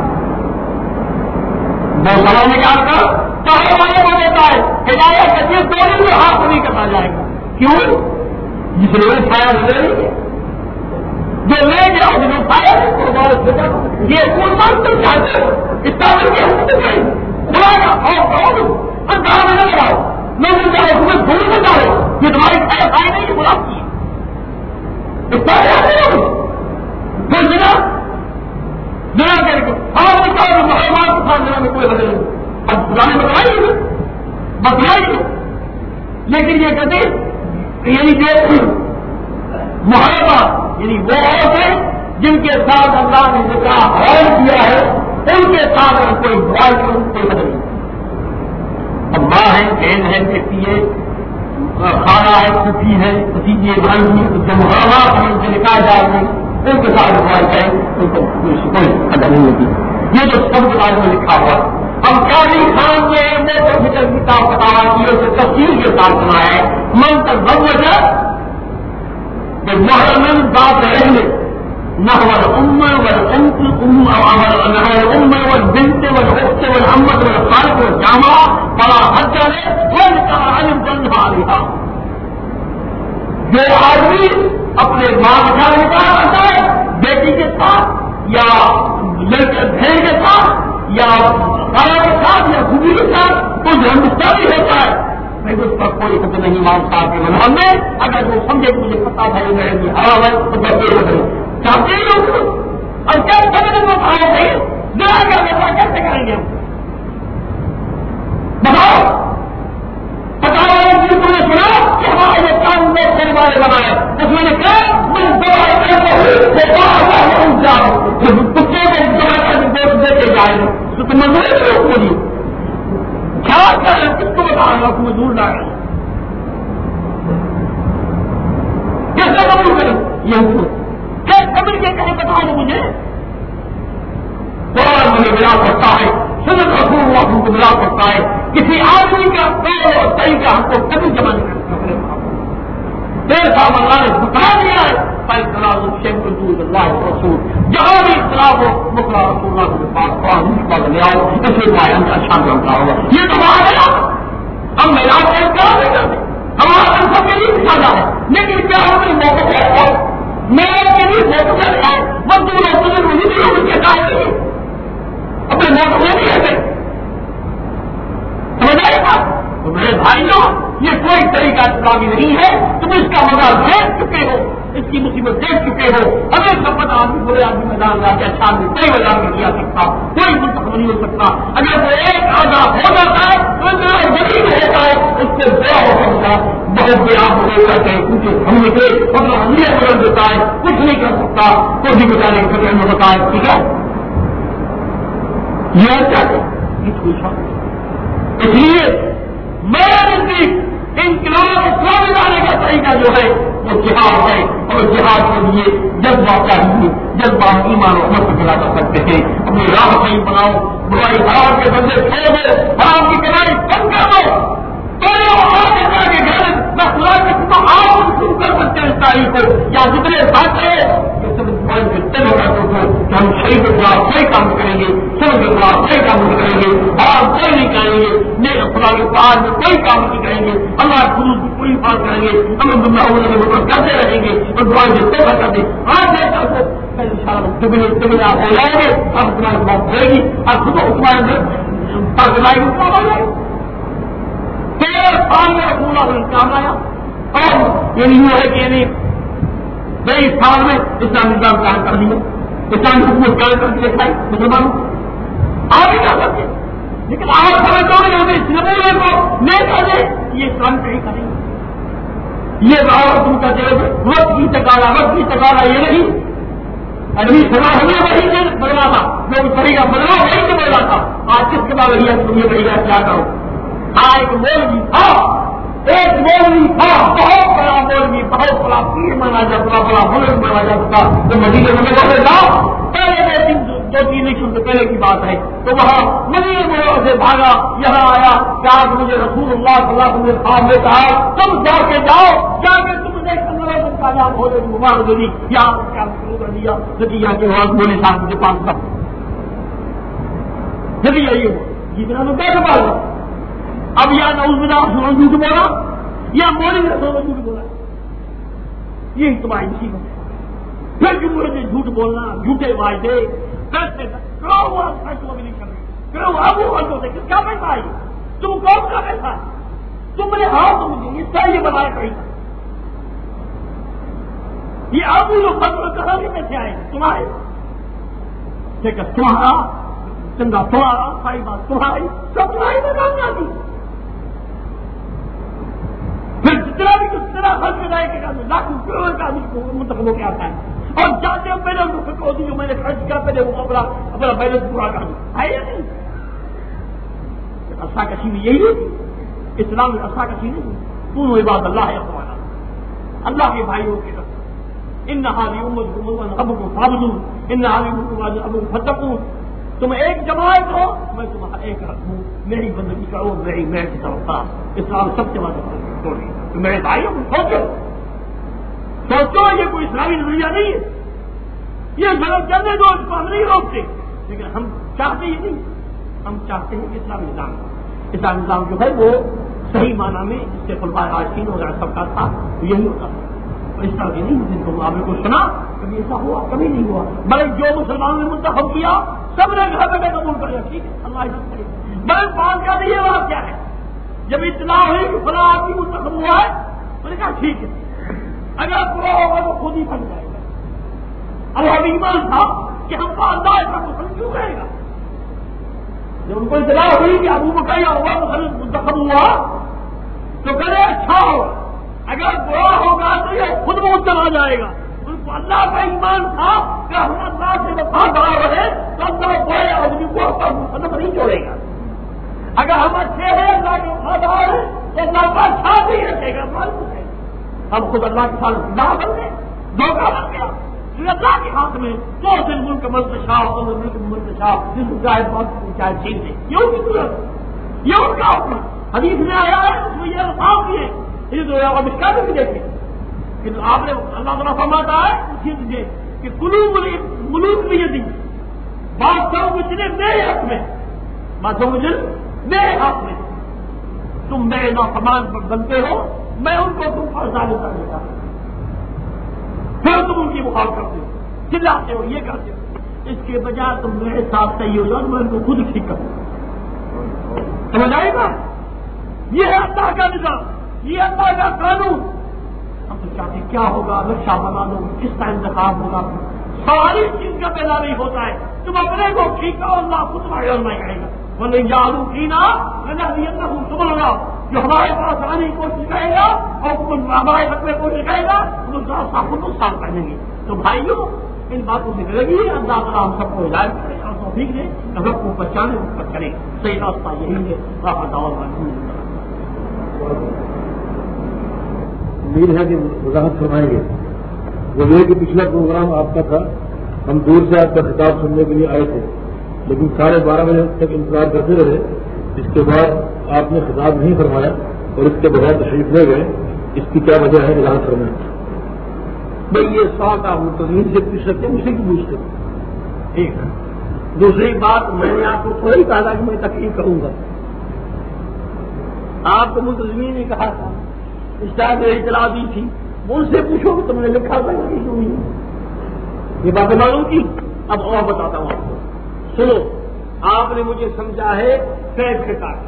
وہ سما نکال کر چاہے والے کو دیتا ہے. ہدایت کسی دونوں میں ہاتھ نہیں کرنا جائے گا. کیوں؟ جس نے اٹھایا وہ لے لیجیے، جو لے گیا اس نے اٹھایا. یہ کون بات تم چاہتے ہو؟ اس کا کے ہم خدا کا خوف کرو، ہم کہاں میں نہ جاؤ، میں نے چاہو تمہیں بھول نہ جاؤ، یہ تمہاری خیر خائی نہیں، یہ گلاب کی اس کا پھر جنا جنا کر کے آپ نے کہا مسلمان کو ساتھ جنا میں کوئی بدل نہیں. اب پرانے بتلائی گے بتلائی گے، لیکن یہ کہتے یعنی کہ محرمہ یعنی وہ عورتیں جن کے ساتھ اللہ نے نکاح حرام کیا ہے، ان کے ساتھ اگر کوئی برائی کرے کوئی بدل نہیں. اب ماں ہے، بہن ہے، بیٹی ہے، خانہ ہے، پھوپھی ہے، بھتیجے بھائی جو محرمات ہیں ان سے نکاح جائے گی، ان کے ساتھ برائی کریں ان کو کوئی قدر نہیں ہوتی. یہ جو سب کے بارے میں لکھا ہوا ہم قاضی خان نے موٹر فکر کتاب بتاوا کی اسے تفصیل کے ساتھ سنا ہے. من تک بہت کہ محرم بات رہنے نحو الام والانت نحو الام والبنت والاخت والعمة والخالق والجامعة فلا حج له وانكر عن الجنة عليها. جو آدمی اپنے ماں کا نکاح کرتا ہے بیٹی کے ساتھ یا لڑکے بہن کے ساتھ یا خالہ کے ساتھ یا خوبی کے ساتھ تو ہندوستانی ہوتا ہے، میں اس پر کوئی حکم نہیں مانگتا کہ منہم میں اگر وہ سمجھے کہ مجھے پتا تھا یہ میرے لیے حرام ہے تو بچے ہو گئے چاہتے ہی لوگ اور کیا سمجھ وہ کھانا چاہیے ذرا کر ویسا کیسے کریں گے ہم بتاؤ بتاؤ جن کو نے سنا کہ ہمارا یہ کام میں سے والے بنائے اس میں نے کہا میں دو منظور بولیے کیا کر رہے کس کو بتا رہا ہوں دور لا رہے کیسے قبول کریں یہ کیا قبر کے کہیں بتا دو مجھے قرآن مجھے ملا کرتا ہے سنت رسول اللہ ہم کو ملا کرتا ہے کسی آدمی کا قول اور طریقہ ہم کو کبھی جمع نہیں کر سکتے دیر صاحب اللہ نے بتا دیا ہے فیصلہ شیخ الدود اللہ رسول جہاں بھی اختلاف ہو مکلا رسول اللہ کے پاس قرآن اس بات لے آؤ اس لیے دعائیں کا اچھا کرتا ہوگا یہ تو بات ہے ہم میرا کیا نہیں کرتے ہمارا سب کے لیے سادہ ہے لیکن کیا ہم نے موقع دیا میرے کے لیے موقع دیا مزدور اور مزدور کے کام اپنے موقع نہیں رہتے سمجھ آئے گا تو میرے بھائیوں یہ کوئی طریقہ اسلامی نہیں ہے تم اس کا مزہ دیکھ چکے ہو اس کی مصیبت دیکھ چکے ہو اگر سپت آدمی برے آدمی میدان لا کے اچھا آدمی کئی میدان میں کیا سکتا کوئی منتخب نہیں ہو سکتا اگر وہ ایک آزاد ہو جاتا ہے تو غریب ہوتا ہے اس سے بڑا ہو سکتا ہے بہت بڑا ہو جاتا ہے کیونکہ ہم نکلے اپنا ہمیہ بدل دیتا ہے کچھ نہیں کر سکتا کوئی بھی بچانے کے خطرے میں بتایا ٹھیک ہے یہ کیا اس لیے میرا نزدیک انقلاب اسلامی لانے کا طریقہ جو ہے وہ جہاد ہے اور جہاد کے لیے جذبہ چاہیے جذبہ ایمان و عمل کو ملا کر سکتے ہیں اپنی راہ صحیح بناؤ برائی حرام کے بندے چھوڑ دو حرام کی کمائی بند کر دو کے گھر نہ خدا کے تو آپ شروع کر سکتے ہیں اس تاریخ کو یا جتنے ساتھ ہیں ہم صحیح کے خلاف صحیح کام کریں گے سب کے خلاف صحیح کام نہیں کریں گے حرام کوئی نہیں کریں گے نیک خدا کے پاس میں کوئی کام نہیں کریں گے اللہ خلوص کی کوئی بات کریں گے ہم دنیا کرتے رہیں گے اور دعائیں سے توبہ کر دیں آج ان شاء اللہ آپ ہو جائیں گے اب تمہاری بات ہوئے گی اور خود تمہارے تیرہ سال میں پورا کام آیا اور یہ نہیں ہے کہ نہیں کئی سال میں اسلام نظام قائم کر دیا اسلام حکومت قائم کر کے دکھائی مسلمانوں آگے کیا کرتے لیکن آپ سمجھتے ہیں ہمیں اس نمونے کو لے کر دیں یہ اسلام کہیں کریں گے یہ دعوت تم کا جو وقت کی تکالا وقت کی تکالا یہ نہیں ابھی سنا ہمیں وہی سے بدلا تھا لوگ طریقہ بدلا وہی سے بدلا تھا آج کس کے بعد وہی ہے تم یہ طریقہ کیا کرو ہاں ایک مولوی تھا ایک مولوی تھا بہت بڑا مولوی بہت بڑا پیر مانا جاتا بڑا بزرگ مانا جاتا تو مدینے میں بولے جاؤ پہلے دن دو تین نہیں سے پہلے کی بات ہے تو وہاں مدینے میں سے بھاگا یہاں آیا کہ آج مجھے رسول اللہ صلی اللہ علیہ وسلم نے کہا تم جا کے جاؤ جا کے تم نے کامیاب ہو جائے مبارک دی یہاں کیا شروع کر دیا نتیجہ کے بعد بولے صاحب مجھے پانچ سب نتیجہ یہ ہوا جتنا تو کیسے پاؤ اب یا نعوذ باللہ سنو جھوٹ بولا یا مولوی نے سنو جھوٹ بولا یہ تمہاری مصیبت ہے پھر جمہوریت نے جھوٹ بولنا جھوٹے وعدے پیسے کرو ہوا فیصلہ بھی نہیں کر رہے کرو اب وہ بند ہوتے کس کا پیسہ ہے تم کون کا پیسہ ہے تم نے ہاں تم مجھے اس طرح یہ بنایا کہیں یہ اب لوگ بند کہاں کے پیسے آئے تمہارے ٹھیک ہے تمہارا چندہ تمہارا ساری بات تمہاری سب تمہاری بنانا آتی پھر جتنا بھی جتنا خرچ میں جائے گا لاکھوں کروڑ کا آدمی منتخب ہو کے آتا ہے اور جاتے ہیں پہلے ان کو جو میں نے خرچ کیا پہلے وہ اپنا اپنا بیلنس پورا کر دوں ہے یا نہیں اصا کشی بھی یہی ہے اسلام میں اصا کشی نہیں تم وہ بات اللہ ہے تمہارا اللہ کے بھائیوں کی طرف ان نہاری امت اب کو فاضل ان نہاری اب فتقوں تم ایک جماعت ہو میں تمہارا ایک رکھوں میری بندگی کرو میری میں کی طرف تھا اسلام سب سے بات تو میرے بھائیوں کو سوچو سوچو یہ کوئی اسلامی نظریہ نہیں ہے یہ غلط چلنے دو اس کو ہم نہیں روکتے لیکن ہم چاہتے ہی نہیں ہم چاہتے ہیں کہ اسلامی نظام اسلامی نظام جو ہے وہ صحیح معنی میں اس سے خلفاء راشدین وغیرہ سب کا تھا یہی ہوتا تھا اس طرح کی نہیں جن کو آپ نے کو سنا کبھی ایسا ہوا کبھی نہیں ہوا بلکہ جو مسلمانوں نے منتخب کیا سب نے گھر پہ قبول کر لیا ٹھیک ہے اللہ کرے بلکہ بات کیا نہیں یہ بات کیا ہے جب اطلاع ہوئی کہ فلاں آدمی منتخب ہوا ہے تو نے کہا ٹھیک ہے اگر پورا ہوگا تو خود ہی بن جائے گا اب ہم ایمان تھا کہ ہم کا اللہ ایسا مسلم کیوں کہے گا جب ان کو اطلاع ہوئی کہ ابو بکر یا عمر مسلم منتخب ہوا تو کہے اچھا ہو اگر برا ہوگا تو یہ خود منہ چلا جائے گا ان کو اللہ کا ایمان تھا کہ ہم اللہ سے وفادار رہے تو اللہ برے آدمی کو اپنا مطلب نہیں چھوڑے گا. اگر ہم اچھے ہیں اللہ کے وفادار ہیں تو اللہ کا ساتھ ہی رکھے گا. معلوم ہے ہم خود اللہ کے ساتھ نہ بن گئے, دھوکہ بن گیا. اللہ کے ہاتھ میں جو دن ملک منتشا ہو ملک منتشا جس کو چاہے بہت چاہے چھین دے, یہ ان کی ضرورت ہے, یہ ان کا حکم. حدیث میں آیا ہے اس میں یہ الفاظ دیے یہ جو اب اس کا بھی دیکھیں کہ آپ نے اللہ تعالیٰ فرماتا ہے اسی لیے کہ قلوب ملوک میں یہ دی بادشاہوں کو جنہیں میرے حق میں بادشاہوں کو جن میرے حق میں تم میرے نافرمان پر بنتے ہو میں ان کو تم پر ظالم کر دیتا ہوں. پھر تم ان کی مخالفت کرتے ہو, چلاتے ہو, یہ کرتے ہو. اس کے بجائے تم میرے ساتھ صحیح ہو جاؤ میں ان کو خود ٹھیک کروں. سمجھ آئے گا؟ یہ ہے اللہ کا نظام, یہ اللہ کا قانون. ہم تو چاہتے کیا ہوگا, نقشہ بنا دو, کس کا انتخاب ہوگا, ساری چیز کا پیدا نہیں ہوتا ہے. تم اپنے کو ٹھیک کرو, اللہ خود تمہارے اور نہیں کرے گا. ورنہ جادو کی نا تم لگاؤ جو ہمارے پاس آنے کی کوشش کرے گا اور ہمارے حق میں کوشش کرے گا تو سب کو نقصان کر دیں گے. تو بھائیوں ان باتوں سے لگی ہے اللہ تعالیٰ ہم سب کو ہدایت کرے اور توفیق دے ہم سب کو پہچانے پر کرے. صحیح راستہ یہی ہے. امید ہے کہ وضاحت فرمائیں گے. وہ یہ کہ پچھلا پروگرام آپ کا تھا, ہم دور سے آپ کا خطاب سننے کے لیے آئے تھے لیکن ساڑھے بارہ بجے تک انتظار کرتے رہے. اس کے بعد آپ نے خطاب نہیں فرمایا اور اس کے بغیر تشریف لے گئے. اس کی کیا وجہ ہے وضاحت فرمائیں. بھائی یہ سوال آپ متضمین سے پوچھ سکتے ہیں, مجھ سے کی پوچھ سکتے ہیں. ایک دوسری بات میں نے آپ کو تھوڑی کہا کہ میں تکلیف کروں گا. آپ کو متضمین نے کہا تھا اس طرح میں اطلاع دی تھی, ان سے پوچھو کہ تم نے لکھا تھا کہ کیوں نہیں. یہ باتیں معلوم کی. اب اور بتاتا ہوں آپ کو. سنو, آپ نے مجھے سمجھا ہے فیض کے کاٹ,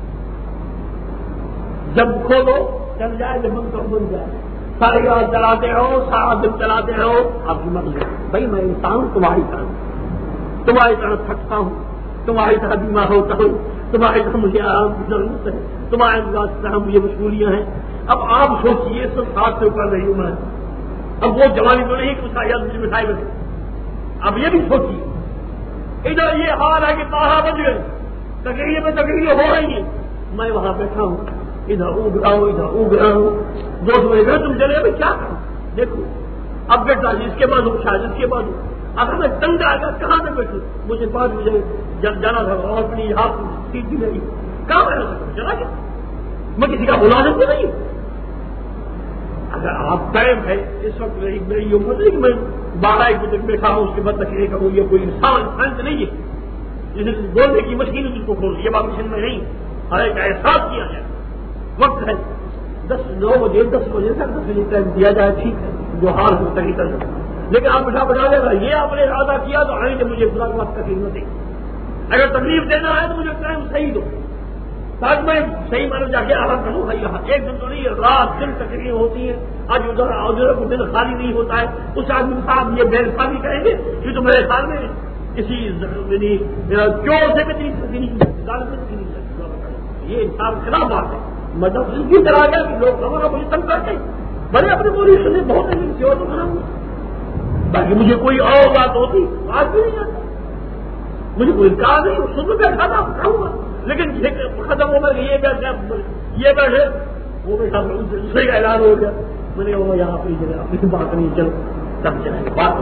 جب کھولو چل جائے, جب بند کرو بن جائے. ساری رات چلاتے رہو, سارا دن چلاتے رہو, آپ کی مرضی. بھائی میں انسان تمہاری طرح تمہاری طرح تھکتا ہوں, تمہاری طرح بیمار ہوتا ہوں, تمہاری طرح مجھے آرام کی ضرورت ہے, تمہاری طرح مجھے مشغولیاں ہیں. اب آپ سوچیے سب ساتھ سے اوپر رہی ہوں میں. اب وہ جوانی تو نہیں کچھ آیا مجھے مٹھائی بچے. اب یہ بھی سوچیے ادھر یہ حال ہے کہ تاہا بج گئے, تقریر میں تقریر ہو رہی ہے, میں وہاں بیٹھا ہوں, ادھر اونگ رہا ہوں ادھر اونگ رہا ہوں. دوست میرے تم چلے میں کیا کروں. دیکھو اب بیٹھا جس کے بعد شاید جس کے بعد اب ہمیں تنگ آئے گا کہاں پہ بیٹھوں. مجھے پانچ بجے جب جانا تھا اور اپنی ہاتھ سیٹ بھی نہیں کہاں پہ چلا گیا. میں کسی کا ملازم تو نہیں. اگر آپ ٹائم ہے اس وقت میری عمر نہیں کہ میں بارہ ایک بجے بیٹھا ہوں اس کے بعد تقریر کروں. یہ کوئی انسان انسان نہیں ہے جسے بولنے کی مشین جس کو کھول, یہ بات مشین میں نہیں. ہر ایک احساس کیا جائے. وقت ہے دس نو بجے دس بجے تک دس بجے ٹائم دیا جائے, ٹھیک ہے جو حال ہو تقریر کر سکتے. لیکن آپ بٹھا بٹھا لے گا یہ آپ نے ارادہ کیا تو آئیں گے مجھے خدا کے وقت تکلیف نہ دے. اگر تکلیف دینا ہے تو مجھے ٹائم صحیح دو تاکہ میں صحیح مانو جا کے آرام کروں. بھائی یہاں ایک دن تو نہیں, رات دن تقریر ہوتی ہے. آج ادھر ادھر کو دن خالی نہیں ہوتا ہے. اس آدمی صاحب یہ بے انصافی کریں گے کہ تو میرے خیال میں کسی چور سے بھی نہیں, یہ انسان خلاف بات ہے. مطلب اس کی طرح گیا کہ لوگ لوگوں کا مجھے تنگ کرتے بڑے اپنے بولی سننے بہت کسی اور تو بناؤں گا. باقی مجھے کوئی اور بات ہوتی آج بھی نہیں آتی. مجھے کوئی کہا نہیں, سن میں بیٹھا تھا کھاؤں گا. لیکن ختم ہو گیا یہ بیٹھے یہ بیٹھے وہ بیٹھا دوسرے کا اعلان ہو گیا. میں نے وہ یہاں اپنی جگہ اپنی بات نہیں چل تب چلیں گے بات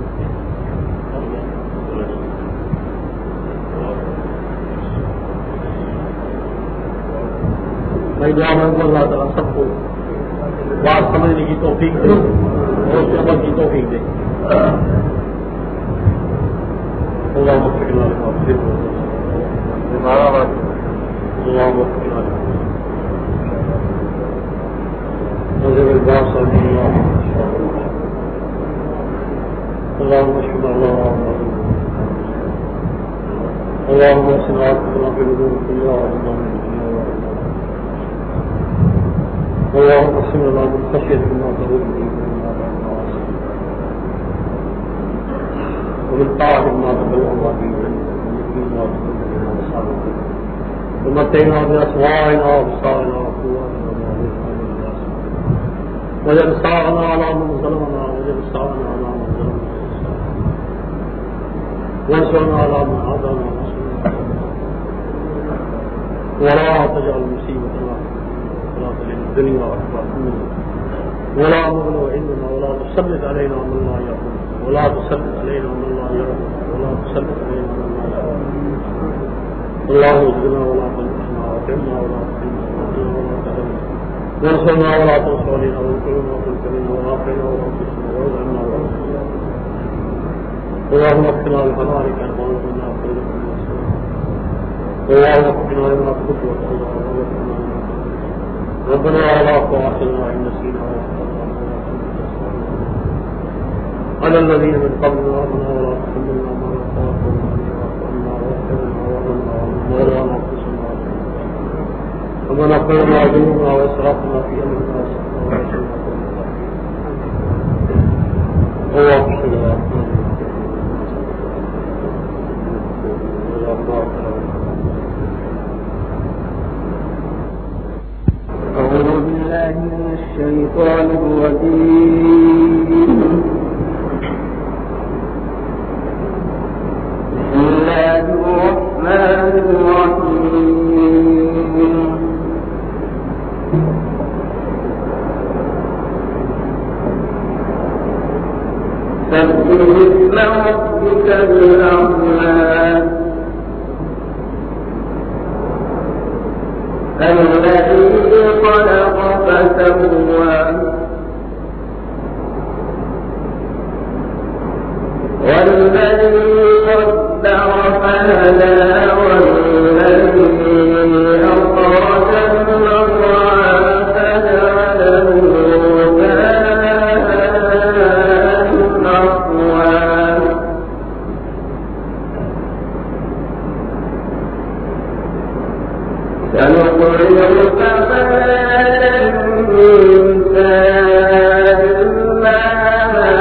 میں دعا مانگوں اللہ تعالیٰ سب کو بات سمجھنے کی توفیق دے اور اس عمل کی توفیق دے. اللہ مستقل اللہ مستقل مجھے بات سمجھنے اللہ مشکل اللہ اللهم اصلح عاقبتنا في الامور كلها اللهم اقسم لنا من خشيتك ما تحول به بيننا وبين معاصيك ومن طاعتك ما تبلغنا به ومن يقين ما تقبل بنا مصالحك ومتعنا باسماعنا وابصارنا وقواتنا ما احييتنا من الناس واجعل ثارنا على من ظلمنا واجعل ثارنا على من ظلمنا وانصرنا على من عادانا ولا تجعل مصيبتنا ولا تجعل الدنيا أكبر همنا ولا مبلغ علمنا ولا تسلط علينا من لا يرحمنا ولا تسلط علينا من لا يرحمنا ولا تسلط علينا من لا يرحمنا اللهم اهدنا ولا تنصرنا واكرمنا ولا تهنا واهدنا ولا تهنا وانصرنا ولا تنصر علينا وانصرنا وانصرنا وعافنا ولا تسنا وارزقنا ولا تسنا اللهم اكفنا بحلالك عن ظلمنا وخيرك من السنة اللهم اكفنا لما تحب وترضى وارزقنا ربنا ولا تؤاخذنا ان نسينا واخطانا على الذين من قبلنا ربنا ولا تحملنا ما لا طاقه لنا واعف عنا واغفرنا وارحمنا ولا نقصنا ربنا اغفر لنا ذنوبنا واسرافنا في امرنا وسخنا اللهم صل على أعوذ بالله من الشيطان الرجيم بسم الله الرحمن الرحيم سبح اسم ربك الأعلى الذي خلق فسوى والذي قدر فهدى والذي أخرج المرعى فجعله غثاء أحوى سنقرئك فلا تنسى إلا ما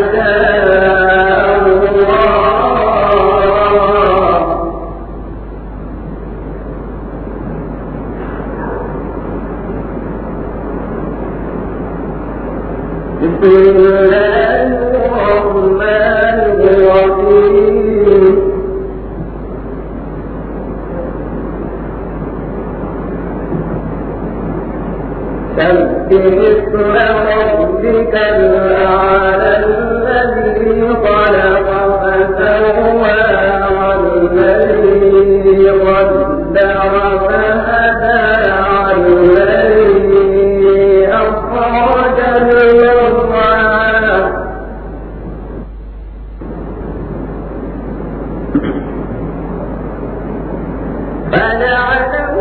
شاء الله بسم الله الرحمن الرحيم سبح اسم ربك الأعلى الذي خلق فسوى والذي قدر فهدى والذي أخرج المرعى فجعله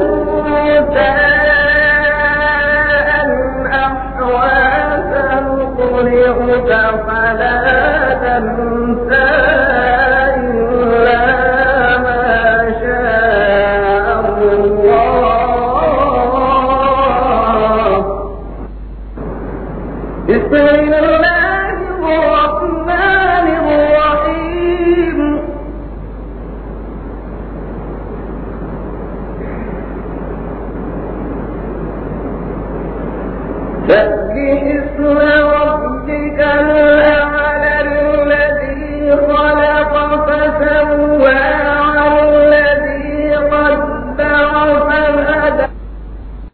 سنقرئك فلا تنسى إلا ما شاء الله بسم الله الرحمن الرحيم سبح اسم ربك الأعلى